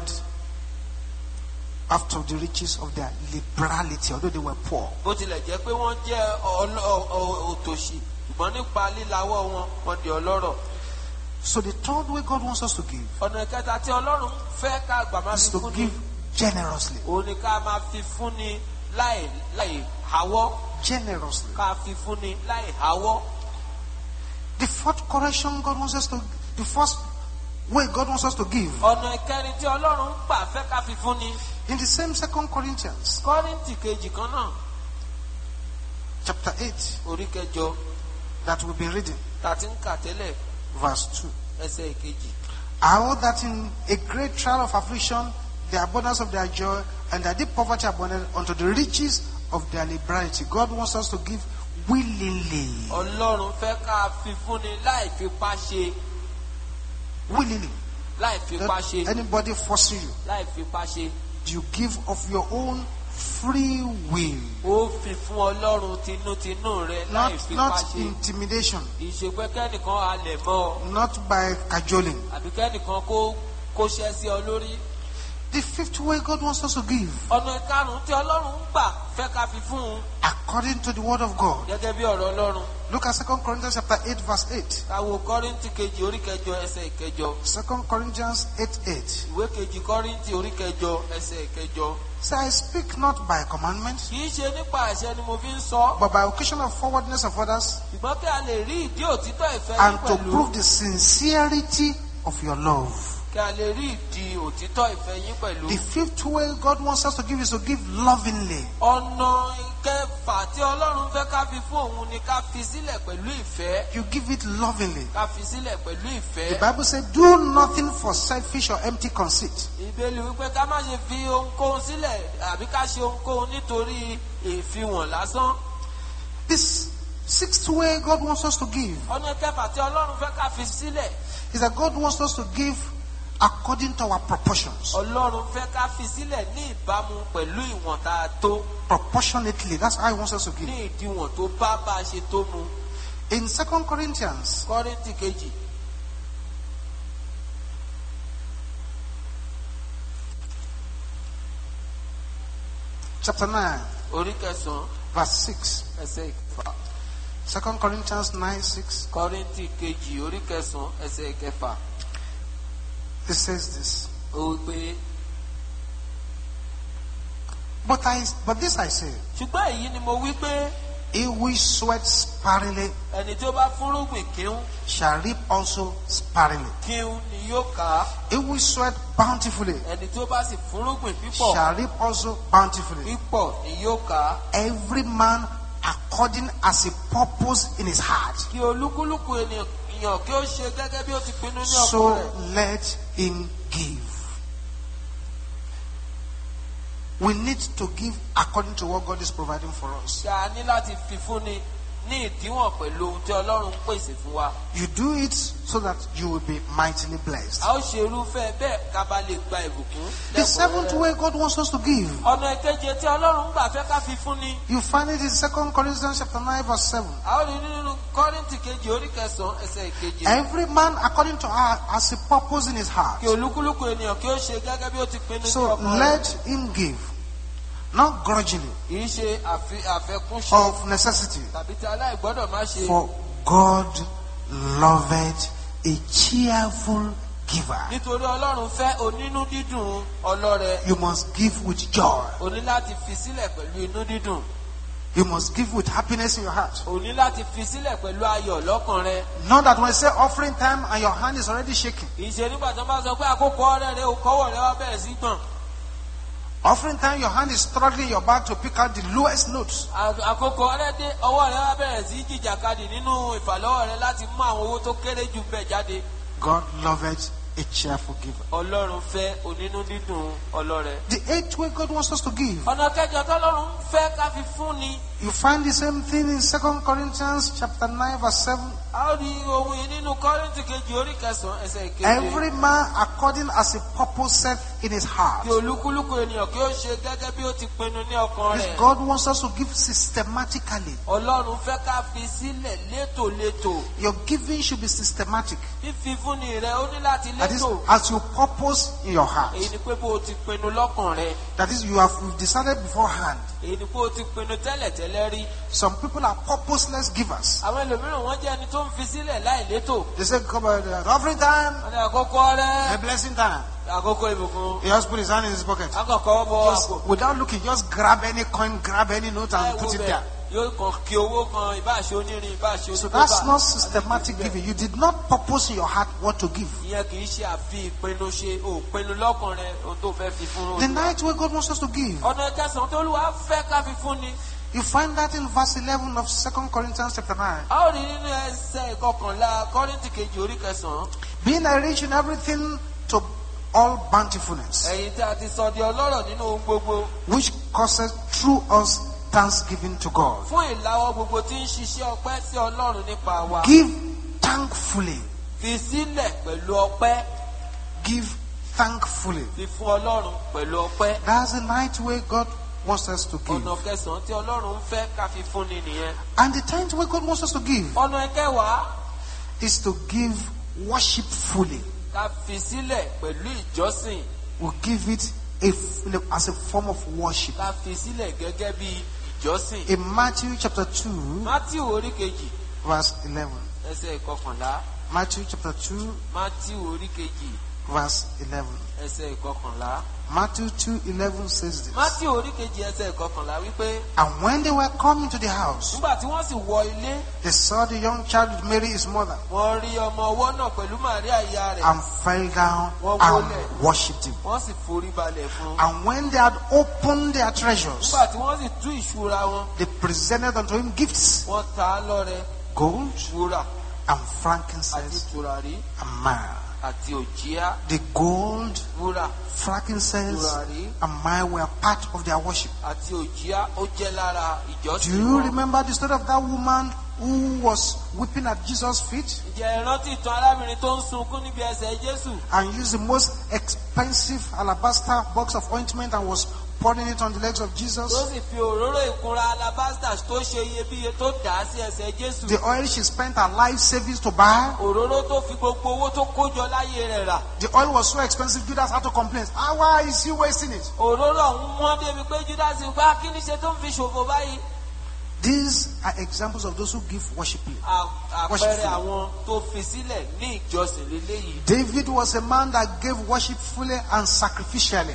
after the riches of their liberality, although they were poor. Bó tilẹ̀ jẹ́ pé wọ́n jẹ́ òtòṣì, ṣùgbọ́n nípa lílawọ́ wọn, wọ́n di ọlọ́rọ̀. So the third way God wants us to give Ọ̀nà ìkẹta tí Ọlọ́run fẹ́ ká gbà máa is fi to fúnni, give generously. òun ni ká máa fi fúnni láì háwọ́. Generously. Ká fi fúnni láì háwọ́. The fourth correction God wants us to, the first way God wants us to give, Ọ̀nà ìkẹrin tí Ọlọ́run gbà fẹ́ ká fi fúnni. in the same 2 Corinthians Kọ́ríńtì kejì kan náà, chapter 8 orí 8 that we've been reading, tàti ń kà tẹ́lẹ̀ verse 2. ẹsẹ̀ 2. How that in a great trial of affliction, the abundance of their joy and their deep poverty abundant unto the riches of their liberality. God wants us to give willingly. Ọlọ́run fẹ́ ká fi fúnni láì fipá ṣe. Willingly. Láì fipá ṣe. Let anybody force you. Láì fipá ṣe. You give of your own free will. Ó fi fún Ọlọ́run tinútinú rẹ̀ láì fipá Not ṣe. intimidation. Ìṣèpẹ́ kẹ́nìkan halẹ̀ mọ́ ọ. Not by cajoling. Àbí kẹ́nìkan kó ṣẹ́ sí ọ lórí. The fifth way God wants us to give, ọ̀nà ìkarùn-ún tí Ọlọ́run ń gbà fẹ́ ká fi fún un. according to the word of God. Gẹ́gẹ́ bí ọ̀rọ̀ Ọlọ́run. Look at 2 Corinthians chapter 8 verse 8. Ká wo Kọ́ríńtì kejì orí kẹjọ ẹsẹ̀ ìkẹjọ. 2 Corinthians 8:8. Ìwé kejì Kọ́ríńtì orí kẹjọ ẹsẹ̀ ìkẹjọ. Say, I speak not by commandment, Kì í ṣe nípa àṣẹ ni mo fi ń sọ. but by occasion of forwardness of others, Ṣùgbọ́n kí a lè rí ìdí òtítọ́ ìfẹ́ yín and to pẹ̀lú. prove the sincerity of your love. Kí a lè rí ìdí òtítọ́ ìfẹ́ yín pẹ̀lú. The fifth way God wants us to give is to give lovingly. Ọ̀nà ìkẹfà tí Ọlọ́run fẹ́ ká fi fún òun ni ká fi sílẹ̀ pẹ̀lú ìfẹ́. You give it lovingly. Ká fi sílẹ̀ pẹ̀lú The ìfẹ́. Bible says, do nothing for selfish or empty conceit. Ìbéèrè wípé ká má ṣe fi ohunkóhun sílẹ̀ àbí ká ṣe ohunkóhun nítorí ìfihàn lásán. This sixth way God wants us to give Ọ̀nà ìkẹfà tí Ọlọ́run fẹ́ ká fi sílẹ̀. is that God wants us to give according to our proportions. Ọlọ́run fẹ́ ká fi sílẹ̀ ní ìbámu pẹ̀lú ìwọ̀n tá a tó. Proportionately. That's how He wants us to give. Ní ìdíwọ̀n tó bá a ṣe tó mu. In 2 Corinthians Kọ́ríńtì kejì. chapter 9, Orí kẹsàn-án verse 6. ẹsẹ̀ ìkẹfà. 2 Corinthians 9:6. Kọ́ríńtì kejì orí kẹsàn-án ẹsẹ̀ ìkẹfà. It says this. Ó wí pé But this I say, ṣùgbọ́n èyí ni mo wí pé he who sweats sparingly ẹni tí ó bá fúnrúgbìn kíhún shall reap also sparingly. kíhún ni yóò ká. He who sweat bountifully Ẹni tí ó bá sì fúnrúgbìn pípọ̀ shall reap also bountifully. pípọ̀ ni yóò ká. Every man according as he purpose in his heart, Kí olúkúlùkù ènìyàn kí ó ṣe gẹ́gẹ́ bí ó ti pinnu ní so ọkàn rẹ̀. let him give. We need to give according to what God is providing for us. Ṣé a ní láti fi fúnni ní ìdíwọ̀n pẹ̀lú ohun tí Ọlọ́run ń pèsè fún wa? You do it so that you will be mightily blessed. A ó ṣe irúfẹ́ bẹ́ẹ̀ ká bá lè gba ìbùkún. The seventh way God wants us to give, Ọ̀nà ìkeje tí Ọlọ́run ń gbà fẹ́ ká fi fúnni. you find it in 2 Corinthians chapter 9 verse 7. A ó rí nínú Kọ́ríńtì kejì orí kẹsàn-án ẹsẹ̀ ìkeje. Every man according to as he purpose in his heart. Kí olúkúlùkù ènìyàn kí ó ṣe gẹ́gẹ́ bí ó ti pinnu ní So ọkàn rẹ̀. let him give, not grudgingly, Kì í ṣe àfẹ́kúnṣe of necessity. tàbí tí aláìgbọ́dọ̀ má ṣe. For God loveth a cheerful giver. Nítorí Ọlọ́run fẹ́ onínú dídùn ọlọ́rẹ. You must give with joy. O ní láti fi sílẹ̀ pẹ̀lú inú dídùn. You must give with happiness in your heart. O ní láti fi sílẹ̀ pẹ̀lú ayọ̀ lọ́kàn rẹ. Not that when I say offering time and your hand is already shaking. Kì í ṣe nígbà tí wọ́n bá sọ pé àkókò ọrẹ rẹ kọ́wọ́ rẹ wá bẹ̀rẹ̀ sí gbọ̀n. Offering time, your hand is struggling your back to pick out the lowest notes. Àkókò ọrẹ dé ọwọ́ rẹ wá bẹ̀rẹ̀ sí jìjàkadì nínú ìfàlọ́wọ́ rẹ láti mú àwọn owó tó kéré jù bẹ́ẹ̀ jáde. God loveth a cheerful giver. Ọlọ́run fẹ́ onínú dídùn ọlọ́rẹ. The eighth way God wants us to give, Ọ̀nà kẹjọ tọ́lọ́run fẹ́ ká fi fún ni. you find the same thing in 2 Corinthians chapter 9 verse 7. A ó rí ohun yìí nínú Kọ́ríńtì kejì orí kẹsàn-án ẹsẹ̀ ìkeje. Every man according as he purposeth in his heart. Kí olúkúlùkù ènìyàn kí ó ṣe gẹ́gẹ́ bí ó ti pinnu ní ọkàn rẹ̀. God wants us to give systematically. Ọlọ́run fẹ́ ká fi sílẹ̀ létòlétò. Your giving should be systematic. Fífi fúnni rẹ̀ ó ní láti That is, létò. as you purpose in your heart. Èyí ni pé bó o ti pinnu lọ́kàn rẹ̀. That is, you've decided beforehand. Èyí ni pé o ti pinnu tẹ́lẹ̀tẹ́lẹ̀ rí. Some people are purposeless givers. Àwọn ẹlòmíràn wọ́n jẹ́ ẹni tó ń fi sílẹ̀ láì létò. They say, come on, offering time, Wọ́n ní àkókò rẹ̀. a blessing time. Àkókò ìbùkún. He just put his hand in his pocket. Akọ̀kọ̀ bọ̀ Just àpò. without looking, just grab any coin, grab any note and put it there. Yóò kàn kí owó kan ìbáṣe onírin ìbáṣe So onígbọ́bà. that's not systematic giving. You did not purpose in your heart what to give. Ìyẹn kì í ṣe àfi ìpinnu ṣe òpinnu lọ́kàn rẹ̀ ohun tó fẹ́ fi fún The un. ninth way God wants us to give, Ọ̀nà ìkẹsàn-án tó Olúwa fẹ́ ká fi fún ni. you find that in verse 11 of 2 Corinthians chapter 9. A ó rí nínú ẹsẹ̀ ìkọkànlá Kọ́ríńtì kejì orí kẹsàn-án. Being rich in everything to all bountifulness, Ẹ̀yin tí a ti sọ di ọlọ́rọ̀ nínú ohun gbogbo. which causes through us thanksgiving to God. Fún ìlàwọ́ gbogbo tí ń ṣiṣẹ́ ọpẹ́ sí Ọlọ́run nípa wa. Give thankfully. Fi sílẹ̀ pẹ̀lú ọpẹ́. Give thankfully. Fi fún Ọlọ́run pẹ̀lú ọpẹ́. That's the ninth way God wants us to give. Ọ̀nà kẹsàn-án tí Ọlọ́run ń fẹ́ ká fi fún ni nìyẹn. And the tenth way God wants us to give Ọ̀nà ìkẹwàá is to give worshipfully. ká fi sílẹ̀ pẹ̀lú ìjọsìn. We give it as a form of worship. Ká fi sílẹ̀ gẹ́gẹ́ bí ìjọsìn. In Matthew chapter 2, Matthew orí kejì. verse 11. Ẹsẹ̀ ìkọkànlá. Matthew chapter 2, Matthew orí kejì. verse 11. Ẹsẹ̀ ìkọkànlá. Matthew 2:11 says this. Matthew orí kejì ẹsẹ̀ ìkọkànlá wípé. And when they were coming to the house, Nígbà tí wọ́n sì wọ ilé. they saw the young child with Mary his mother, Wọ́n rí ọmọ ọwọ́ náà pẹ̀lú Màríà ìyá rẹ̀. and fell down and worshipped him. Wọ́n sì forí balẹ̀ fún. And when they had opened their treasures, Nígbà tí wọ́n sì tú ìṣúra wọn. they presented unto him gifts, Wọ́n ta á lọ́rẹ. gold Wúrà and àti frankincense tùràrí and myrrh. àti òjíá. The gold, Wúrà frankincense, and myrrh were part of their worship. àti òjíá ó jẹ́ lára Do ìjọsìn you wọn. remember the story of that woman who was weeping at Jesus' feet Ǹjẹ́ ẹ rántí ìtàn arábìnrin tó ń sunkún níbi ẹsẹ̀ Jésù? and used the most expensive alabaster box of ointment and was pouring it on the legs of Jesus? Tó sì fi òróró ìkunra alabasta tó ṣe iyebíye tó dà á sí ẹsẹ̀ Jésù. The oil she spent her life savings to buy. Òróró tó fi gbogbo owó tó kójọ láyé rẹ̀ rà. The oil was so expensive, Judas had to complain. Why is he wasting it? Òróró ọ̀hún wọ́n débi pé Judas gbá kí ni ṣe tó ń fi ṣòfò báyìí. These are examples of those who give worship. Àpẹẹrẹ àwọn tó fi sílẹ̀ ní ìjọsìn lélẹ́yìí. David was a man that gave worship fully and sacrificially.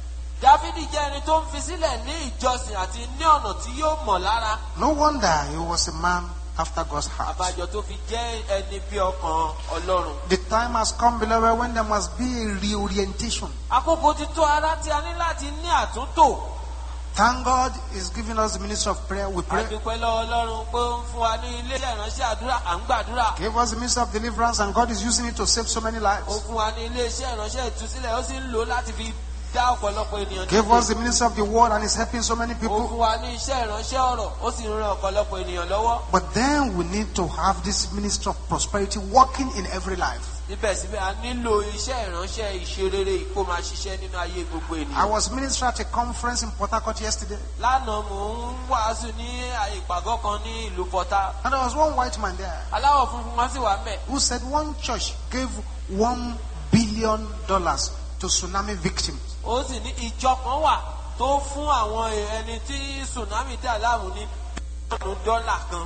Dáfídì jẹ́ ẹni tó ń fi sílẹ̀ ní ìjọsìn àti ní ọ̀nà tí yóò mọ̀ lára. No wonder he was a man after God's heart. Àbájọ tó fi jẹ́ ẹni bí ọkàn Ọlọ́run. The time has come, beloved, when there must be a reorientation. Àkókò ti tó ara tí a ní láti ní àtúntò. Thank God is giving us the ministry of prayer. We pray. Àdúpẹ́ lọ́wọ́ Ọlọ́run pé ó ń fún wa ní ilé ìránṣẹ́ àdúrà à ń gbàdúrà. Gave us the ministry of deliverance, and God is using it to save so many Ó lives. fún wa ní ilé iṣẹ́ ìránṣẹ́ ìtúsílẹ̀ ó sì ń lò ó láti fi dá ọ̀pọ̀lọpọ̀ ènìyàn Gave us the ministry of the word, and is helping so many Ó people. fún wa ní iṣẹ́ ìránṣẹ́ ọ̀rọ̀ ó sì ń ran ọ̀pọ̀lọpọ̀ ènìyàn lọ́wọ́. But then we need to have this ministry of prosperity working in every life. Síbẹ̀síbẹ̀ a nílò iṣẹ́ ìránṣẹ́ ìṣerere kó máa ṣiṣẹ́ nínú ayé gbogbo I ènìyàn. was ministering at a conference in Port Harcourt yesterday, Lánàá mò ń wàásù ní ìpàgọ́ kan ní ìlú Pọ́tà. and there was one white man there Aláwọ̀ funfun kan sì wà ńbẹ̀. who said one church gave $1 billion to tsunami victims. Ó sì ní ìjọ kan wà tó fún àwọn ẹni tí tsunami dà láàmú ní bílíọ̀nù dọ́là kan.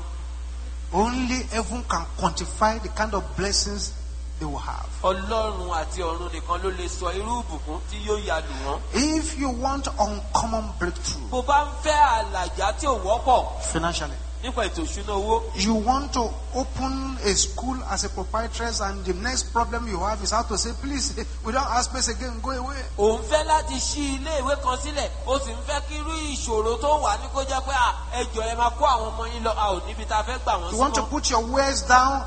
Only heaven can quantify the kind of blessings they will have. Ọlọ́run àti ọ̀run nìkan ló lè sọ irú ìbùkún tí yóò yà lù wọ́n. If you want uncommon breakthrough Bó bá ń fẹ́ àlàjá tí ò wọ́pọ̀ financially, nípa ètò ìṣúná owó. you want to open a school as a proprietress, and the next problem you have is how to say, please, we don't have space again, go away. Òun fẹ́ láti ṣí ilé ìwé kan sílẹ̀, ó sì ń fẹ́ kí irú ìṣòro tó wà ní kó jẹ́ pé ẹjọ́ ẹ máa kó àwọn ọmọ yín lọ, a ò níbi tá a fẹ́ gbà wọ́n You want to sí mọ́. put your wares down,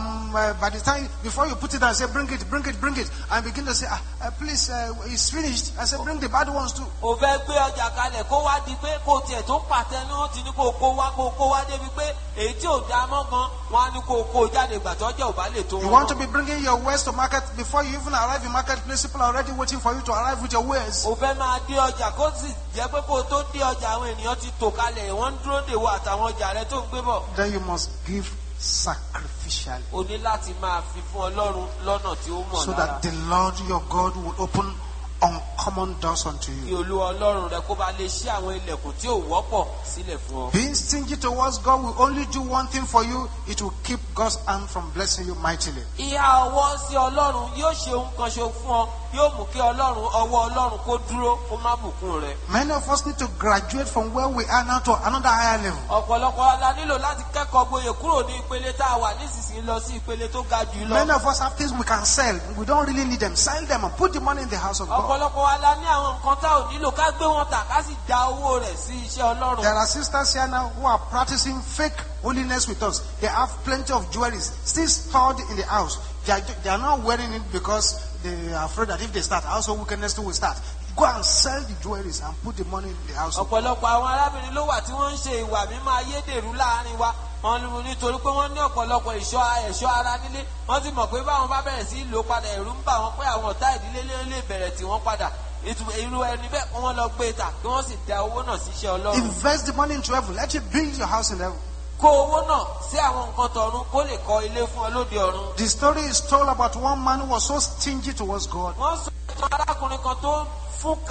by the time, before you put it down, say, bring it, and begin to say, please, it's finished. I say, bring the bad ones too. Ó fẹ́ gbé ọjà kalẹ̀ kó wá di pé kó tiẹ̀ tó pàtẹ ní wọ́n ti ní kó kó wá débi pé èyí tí ò dá mọ́ gan wọn á ní kó jáde ìgbà tó jẹ́ ò bá lè tó You wọn. want to be bringing your wares to market before you even arrive in marketplace. People are already waiting for you to arrive with your wares. Ó fẹ́ máa dé ọjà kó sì jẹ́ pé kó tó dé ọjà àwọn ènìyàn ti tò kalẹ̀ wọ́n ń dúró dè wọ àtàwọn ọjà rẹ tó ń gbé bọ̀. Then you must give sacrificially, O ní láti máa fi fún Ọlọ́run lọ́nà tí ó mọ̀ so lára. that the Lord your God will open uncommon doors unto Kí you. Olúwa Ọlọ́run rẹ kó bá lè ṣí àwọn ilẹ̀kùn tí ò wọ́pọ̀ sílẹ̀ fún ọ. Being stingy towards God will only do one thing for you. It will keep God's hand from blessing you mightily. Ìhà ọwọ́ sí Ọlọ́run yóò ṣe ohun kan ṣe fún ọ, yóò mú kí ọwọ́ Ọlọ́run kó dúró kó má bùkún rẹ. Many of us need to graduate from where we are now to another higher level. Ọ̀pọ̀lọpọ̀ la nílò láti kẹ́kọ̀ọ́ gboyè kúrò ní ìpele tá a wà nísinsìnyí lọ sí ìpele tó ga jù lọ. Many of us have things we can sell. We don't really need them. Sell them and put the money in the house of God. Ọ̀pọ̀lọpọ̀ wa la ní àwọn nǹkan tá ò nílò ká gbé wọn tà ká sì da owó rẹ̀ sí iṣẹ́ Ọlọ́run. There are sisters here now who are practicing fake holiness with us. They have plenty of jewelry still stored in the house. They are not wearing it because they are afraid that if they start, also wickedness too will start. Go and sell the jewelry and put the money in the house. Ọ̀pọ̀lọpọ̀ àwọn arábìnrin ló wà tí wọ́n ń ṣe ìwà mímọ́ ayédèrú láàrin wa. Wọ́n lu nítorí pé wọ́n ní ọ̀pọ̀lọpọ̀ ẹ̀ṣọ́ ara nílé. Wọ́n ti mọ̀ pé báwọn bá bẹ̀rẹ̀ sí lò padà ẹ̀rù ń bà wọ́n pé àwọn ọ̀tá ìdílé lè bẹ̀rẹ̀ tí wọ́n padà. Irú ẹni bẹ́ẹ̀ kí wọ́n lọ gbé ta kí wọ́n sì da owó náà síṣẹ́ Ọlọ́run. Invest the money into heaven. Let it build your house in heaven. Kó owó náà sí àwọn nǹkan tọ̀run kó lè kọ́ ilé fún ọ lóde ọ̀run. The story is told about one man who was so stingy towards God. Wọ́n sọ ìtàn arákùnrin kan tó fúnka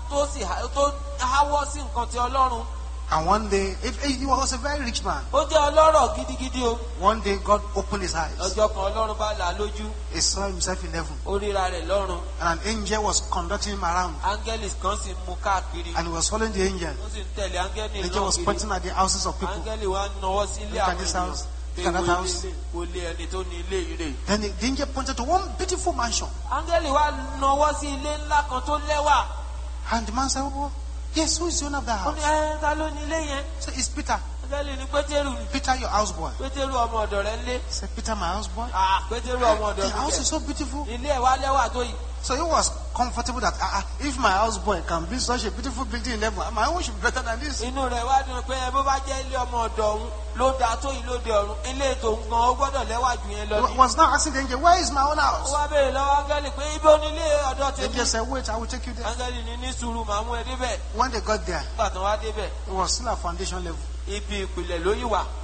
tó sì tó háwọ́ sí nǹkan ti Ọlọ́run. And one day, he was a very rich man. Ó jẹ́ ọlọ́rọ̀ gidigidi o. One day, God opened his eyes. Ọjọ́ kan Ọlọ́run bá là á lójú. He saw himself in heaven. Ó ríra rẹ̀ lọ́run. And an angel was conducting him around. Áńgẹ́lì kan sì mú káàkiri. And he was following the angel. Ó sì ń tẹ̀lé áńgẹ́lì The náà angel was kiri. pointing at the houses of people. Áńgẹ́lì wa nawọ́ sí ilé Look at àwọn this ènìyàn. house. Look at that house. Kò lé ẹni tó ní ilé ire. Then the angel pointed to one beautiful mansion. Áńgẹ́lì wa nawọ́ sí ilé ńlá kan tó lẹ́wà. And the man said, oh, yes, who is the owner of that Ó ní house? ta ló ní ilé yẹn? So it's Peter. Áńgẹ́lì ní Pétérù ni. Peter, your houseboy. Pétérù ọmọ ọ̀dọ̀ rẹ̀ ń lé. He said, Peter, my houseboy. Pétérù ọmọ ọ̀dọ̀ The house rẹ̀. is so beautiful. Ilé ẹ̀ wá lẹ́wà tó yìí. So he was comfortable that if my houseboy can build such a beautiful building in heaven, my own should be better than this. Inú rẹ̀ wá dùn pé bó bá jẹ́ ilé ọmọ ọ̀dọ̀ ọ̀hún ló dáa tó yìí lóde ọ̀run. Ilé ètò gan ó gbọ́dọ̀ lẹ́wà jù yẹn lọ He ní. was now asking the angel, where is my own Ó house? wá béèrè lọ́wọ́ áńgẹ́lì pé ibi onílé ọ̀dọ̀ The tèmi. angel said, wait, I will take you there. Áńgẹ́lì ní sùúrù màá mú ẹ débẹ̀. When they got there, Nígbà tán wá débẹ̀, it was still at foundation level ibi ìpìlẹ̀ ló yìí wà.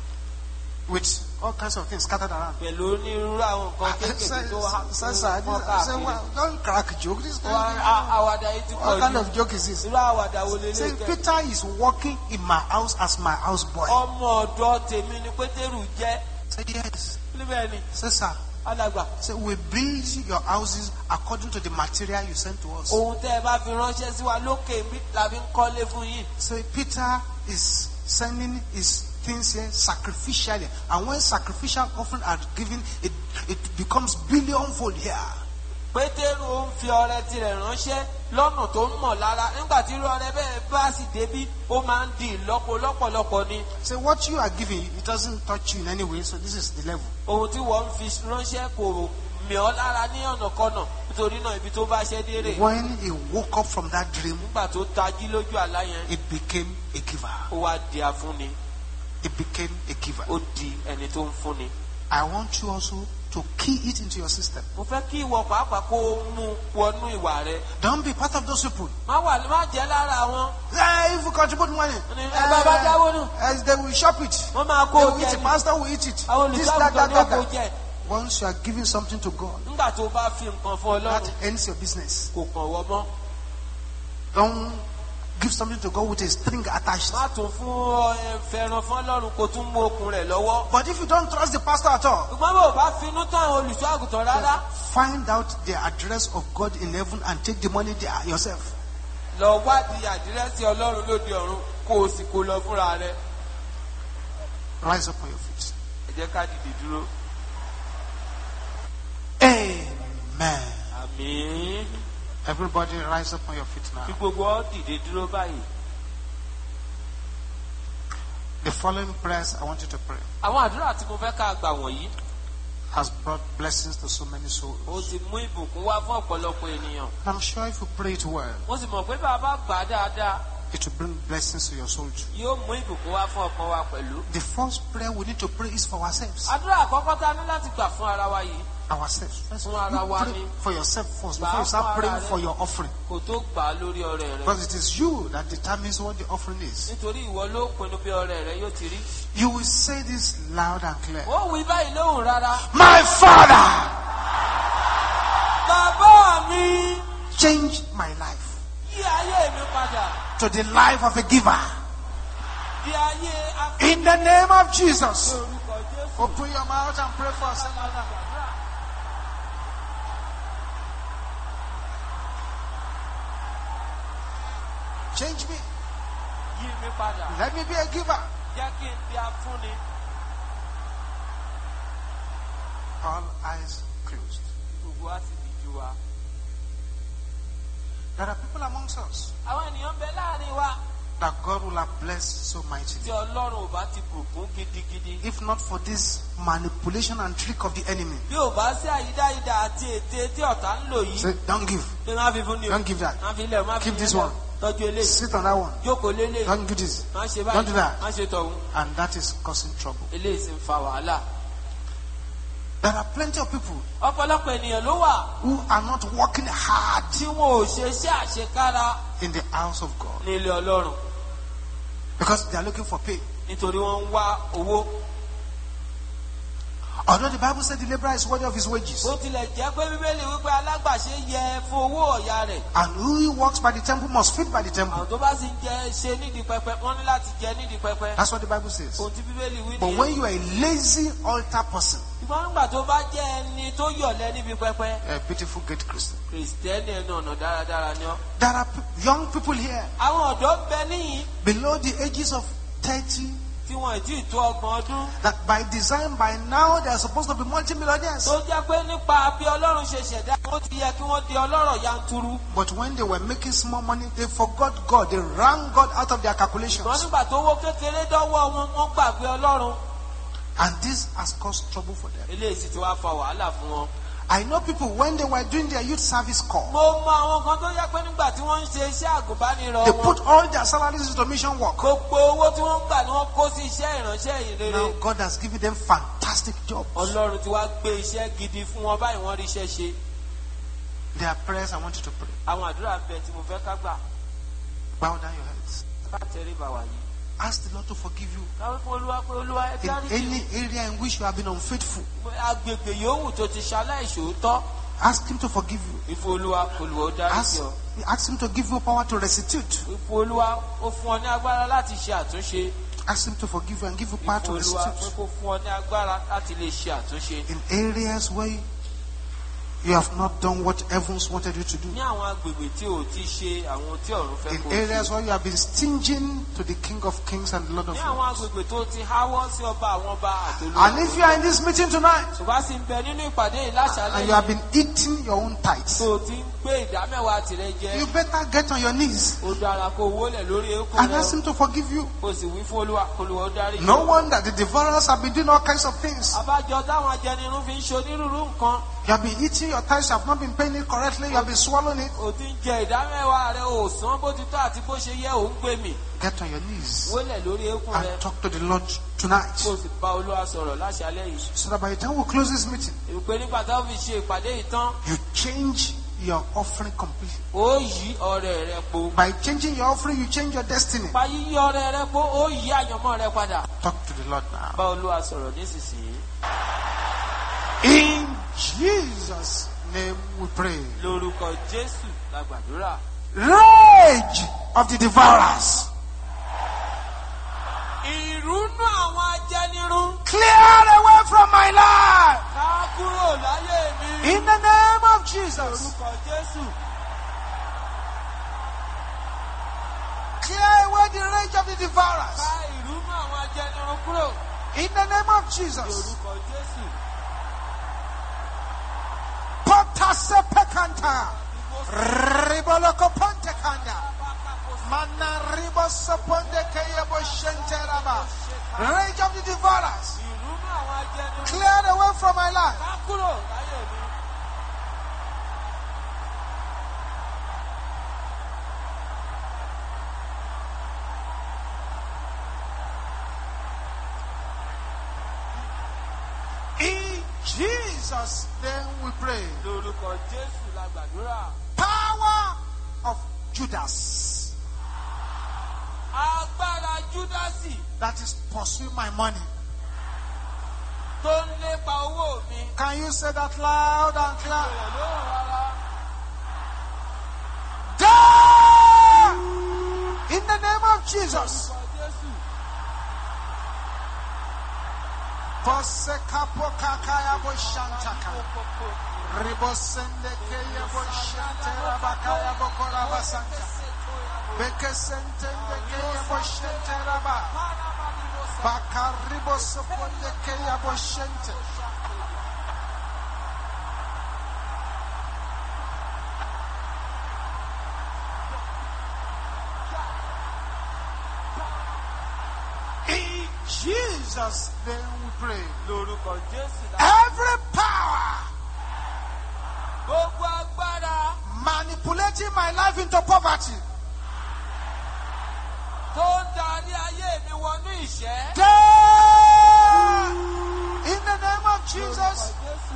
with all kinds of things scattered around. Pẹ̀lú onírúurú àwọn nǹkan kéékèèké tó há Sir, káàkiri. well, don't crack joke. This Àwàdà yìí ti what pọ̀ kind jù. of joke is this? Irú àwàdà wo lélẹ̀ Say, kẹ́? Peter is working in my house as my houseboy. Ọmọ ọ̀dọ̀ tèmi ni Pétérù jẹ́. Say, yes. Níbẹ̀ ni, Say, sir. alàgbà. Say, we build your houses according to the material you sent to us. Ohun tẹ́ ẹ bá fi ránṣẹ́ sí wa lókè bí la fi ń kọ́lé fún yín. Say, Peter is sending his things here sacrificially. And when sacrificial offering are given, it becomes billionfold here. Pétérù ó ń fi ọrẹ tirẹ̀ ránṣẹ́ lọ́nà tó ń mọ̀ lára. Nígbà tí irú ọrẹ bẹ́ẹ̀ bá sì débí, ó máa ń di ìlọ́po lọ́pọ̀lọpọ̀ ni. Say, what you are giving, it doesn't touch you in any way. So this is the level. Ohun tí wọ́n ń fi ránṣẹ́ kò mì ọ́ lára ní ọ̀nàkọ́nà. Nítorí náà ibi tó bá ṣẹ́ dé rè. When he woke up from that dream, Nígbà tó tají lójú àlá yẹn, it became a giver. ó wá di afúnni. It became a giver. Ó di ẹni tó ń fúnni. I want you also to key it into your system. Mo fẹ́ kí ìwọ pàápàá kó o mú wọnú ìwà rẹ. Don't be part of those people. Má jẹ́ lára wọn. If you contribute money, Bàbá dáwó nù. they will shop it. Wọ́n máa They kó will jẹ eat it. ni. Pastor will eat it. Àwọn This, olùṣọ́àgùtàn that, ni ó kó that. jẹ. Once you are giving something to God, Nígbà tó bá fi nǹkan fún that Ọlọ́run, ends your business. kò kàn wọ́ mọ́. Don't give something to God with a string attached. Má tún fún fẹ́ràn fún Ọlọ́run kó tún mú okùn rẹ̀ lọ́wọ́. But if you don't trust the pastor at all, Ṣùgbọ́n bò bá finú tán àwọn olùṣọ́àgùtàn rárá. find out the address of God in heaven and take the money there yourself. Lọ wádìí àdírẹ́sì Ọlọ́run lóde ọ̀run kó o sì kó lọ fúnra rẹ̀. Rise up on your feet. Ẹ jẹ́ ká dìde dúró. Amen. Àmín. Everybody rise up on your feet Kí now. gbogbo ọ dìde dúró báyìí. The following prayers I want you to pray Àwọn àdúrà tí mo fẹ́ ká gbà wọ̀nyí, has brought blessings to so many ó souls. ti mú ìbùkún wá fún ọ̀pọ̀lọpọ̀ ènìyàn. I'm sure if you pray it well, Mo sì mọ̀ pé bàbá gbà á dáadáa, it will bring blessings to your soul too. yóò mú ìbùkún wá fún ọkàn wa pẹ̀lú. The first prayer we need to pray is for ourselves. Àdúrà àkọ́kọ́ tá a ní láti gbà fún ara wa yìí, Ourselves. First, Fún ara you wa pray ni. for yourself first before you start praying for your offering. kò tó gbà á lórí ọrẹ rẹ. Because it is you that determines what the offering is. Nítorí ìwọ ló pinnu bí ọrẹ rẹ yóò ti rí. You will say this loud and clear. Ó wí báyìí lóhùn rárá. My Father, Bàbá mi, change my life yí ayé mi padà. to the life of a giver. Yí ayé afẹ́ In the name of Jesus. orúkọ Jésù. Open your mouth and pray for us. Change me. Yí mi padà. Let me be a giver. Jẹ́ kí n di afúnni. All eyes closed. Gbogbo wa sì dìjú wa. There are people amongst us Àwọn ènìyàn ń bẹ láàrin wa that God will have blessed so mightily. tí Ọlọ́run ò bá ti bùkún gidigidi. If not for this manipulation and trick of the enemy. Bí ò bá sí àyídáyídá àti ète tí ọ̀tá ń lò yìí. Say, don't give. Ṣé máa fi fún ni o? Don't give that. Má fi lẹ̀, má fi Keep this lẹ̀. one. Tọ́jú eléyìí. Sit on that one. Jókòó lélẹ̀. Don't do this. Má ṣe Don't do báyìí. that. Má ṣe tọ̀hún. And that is causing trouble. Eléyìí sì ń fa wàhálà. There are plenty of people Ọ̀pọ̀lọpọ̀ ènìyàn ló wà who are not working hard tí wọn ò ṣe iṣẹ́ àṣekára in the house of God ní ilé Ọlọ́run. because they are looking for pay. Nítorí wọ́n ń wá owó. Although the Bible said the laborer is worthy of his wages. Ó tilẹ̀ jẹ́ pé Bíbélì wípé alágbàṣe yẹ fún owó ọ̀yà rẹ̀. And who walks by the temple must feed by the temple. Àwọn tó bá sì ń ṣe nídìí pẹpẹ, wọ́n ní láti jẹ nídìí pẹpẹ. That's what the Bible says. Ohun tí Bíbélì wí nìyẹn. But when you are a lazy altar person, Ìgbọ́n nígbà tó bá jẹ́ ẹni tó yọ̀lẹ́ níbi pẹpẹ. a beautiful great Christian. Kristẹni ẹnu ọ̀nà dáradára ni ọ́. There are young people here Àwọn ọ̀dọ́ ń bẹ níyìn. below the ages of 30. Tí wọ́n ti tó 30 ọdún. That by design, by now, they are supposed to be multimillionaires. Tó jẹ́ pé nípa bí Ọlọ́run ṣe ṣẹ̀dá, ó ti yẹ kí wọ́n di ọlọ́rọ̀ yanturu. But when they were making small money, they forgot God. They ran God out of their calculations. Wọ́n nígbà tó wó kékeré dọ́wọ́ wọn, wọ́n gbàgbé Ọlọ́run. And this has caused trouble for them. Eléyìí sì ti wá fa wàhálà fún wọn. I know people, when they were doing their youth service corps, Mo mọ àwọn kan tó yẹ pé nígbà tí wọ́n ń ṣe iṣẹ́ àgùnbánirọ̀ they wọn. put all their salaries into mission work. Gbogbo owó tí wọ́n ń gbà ni wọ́n kó sí iṣẹ́ ìránṣẹ́ ìrere. Now God has given them fantastic jobs. Ọlọ́run ti wá gbé iṣẹ́ gidi fún wọn báyìí wọ́n rí iṣẹ́ ṣe. There are prayers I want you to pray. Àwọn àdúrà bẹ tí mo fẹ́ ká gbà. Bow down your heads. Bá tẹrí bá wà yìí. Ask the Lord to forgive you Káwé fún Olúwa pé Olúwa ẹ in dáríjì any area in which you have been unfaithful. mi. Agbègbè yòówù tó ti ṣaláìṣòótọ́. Ask Him to forgive you. Ìfẹ́ Olúwa Olúwa ó dáríjì ọ. Ask Him to give you power to restitute. Ìfẹ́ Olúwa ó fún ọ ní agbára láti ṣe àtúnṣe. Ask Him to forgive you and give you power Ìfẹ́ to Olúwa pé restitute. kó fún ọ ní agbára láti lè ṣe àtúnṣe. In areas where you have not done what heavens wanted you to do. Ní àwọn agbègbè tí ò ti ṣe àwọn tí ọ̀run fẹ́ In kó areas ṣe. where you have been stinging to the King of Kings and the Lord of Ní àwọn Lords. agbègbè tó ti háwọ́ sí ọba àwọn ọba àtolú. And if you are in this meeting tonight Ṣùgbọ́n sì ń bẹ nínú ìpàdé yìí láṣálẹ́ and you have been eating your own tithes, tó ti ń gbé ìdámẹ́wàá tirẹ̀ jẹ. you better get on your knees Ó dára kó wólẹ̀ lórí eékún and rẹ̀. ask Him to forgive you. Ó sì wí fún Olúwa Olúwa ó dáríjì. No wonder the devourers have been doing all kinds of things. Àbájọ táwọn ajẹnirun fi ń ṣe onírúurú nǹkan. You have been eating your tithes, you have not been paying it correctly, you have been swallowing it. Ó ti ń jẹ ìdámẹ́wàá rẹ̀ ò san bó ti tọ́ àti bó ṣe yẹ ò ń gbé mì. Get on your knees Wólẹ̀ lórí eékún rẹ̀. and talk to the Lord tonight. Kó o sì bá Olúwa sọ̀rọ̀ láṣálẹ́ yìí. So that by the time we close this meeting, Ìpè nígbà táwọn fi ṣe ìpàdé yìí tán. you change your offering completely. Ó yí ọrẹ rẹ po. By changing your offering, you change your destiny. Bá yíyí ọrẹ rẹ po, ó yí àyànmọ́ rẹ padà. Talk to the Lord now. Bá Olúwa sọ̀rọ̀ nísinsìnyí. In Jesus' name we pray. Lórúkọ Jésù la gbàdúrà. Rage of the devourers. Ìrúnú àwọn ajẹnirun. Clear away from my life. Ká kúrò láyé mi. In the name of Jesus. Lórúkọ Jésù. Clear away the rage of the devourers. Ká ìrúnú àwọn ajẹnirun kúrò. In the name of Jesus. Lórúkọ Jésù. Potase pekanta. Riboloko ponte kanda. Mana ribosoponde keyebo shenteraba. Rage of the devourers. Ìrúnú àwọn ajẹnirun. Clear away from my life. Ká kúrò láyé mi. In Jesus' name we pray. Lórúkọ Jésù la gbàdúrà. Power of Judas Agbára Júdásì that is pursuing my money. tó ń lépa owó mi. Can you say that loud and clear? Bẹ̀rẹ̀ lóhùn rárá. Die! In the name of Jesus. Lórúkọ Jésù. Posekapokakaya boshantaka. Ribosende keye boshante rabakaya bokorabasanta. Bekesentende keye boshante raba. Bakaribosoponde keye boshante. In Jesus' name we pray. Lórúkọ Jésù la. Every power Gbogbo agbára manipulating my life into poverty. tó ń darí ayé mi wọnú ìṣẹ́. Die! In the name of Jesus. Lórúkọ Jésù.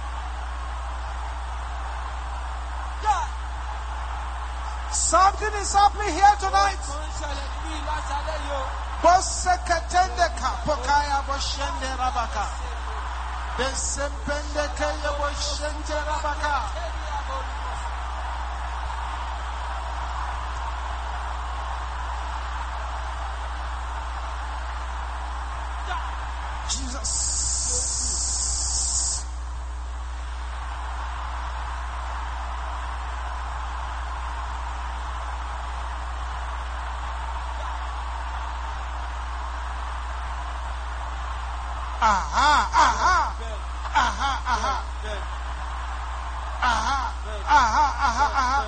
Something is happening here tonight. Tó ń ṣẹlẹ̀ níbí láṣálẹ́ yìí o. Boseketendeka pokaya boshende rabaka. Jesus. Aha, aha. Aha, aha. Aha, aha, aha, aha.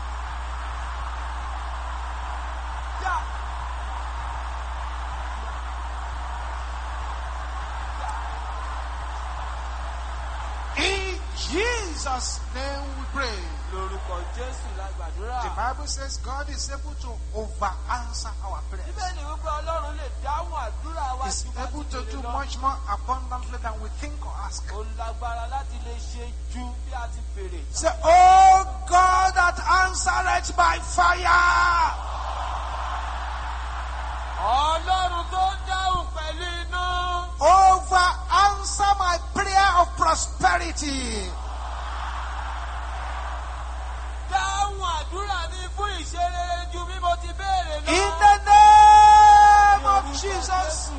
In Jesus' name we pray. The Bible says God is able to over-answer our prayers. He's able to do much more abundantly than we think or ask. Say, oh God that answered by fire. Over answer my prayer of prosperity. In the name of Jesus.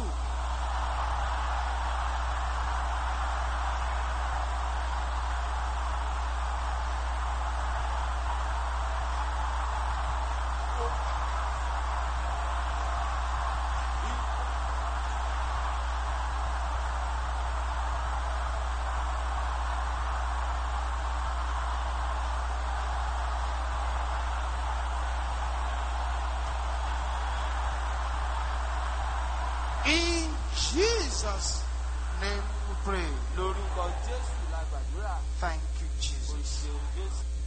In Jesus' name we pray. Thank you, Jesus.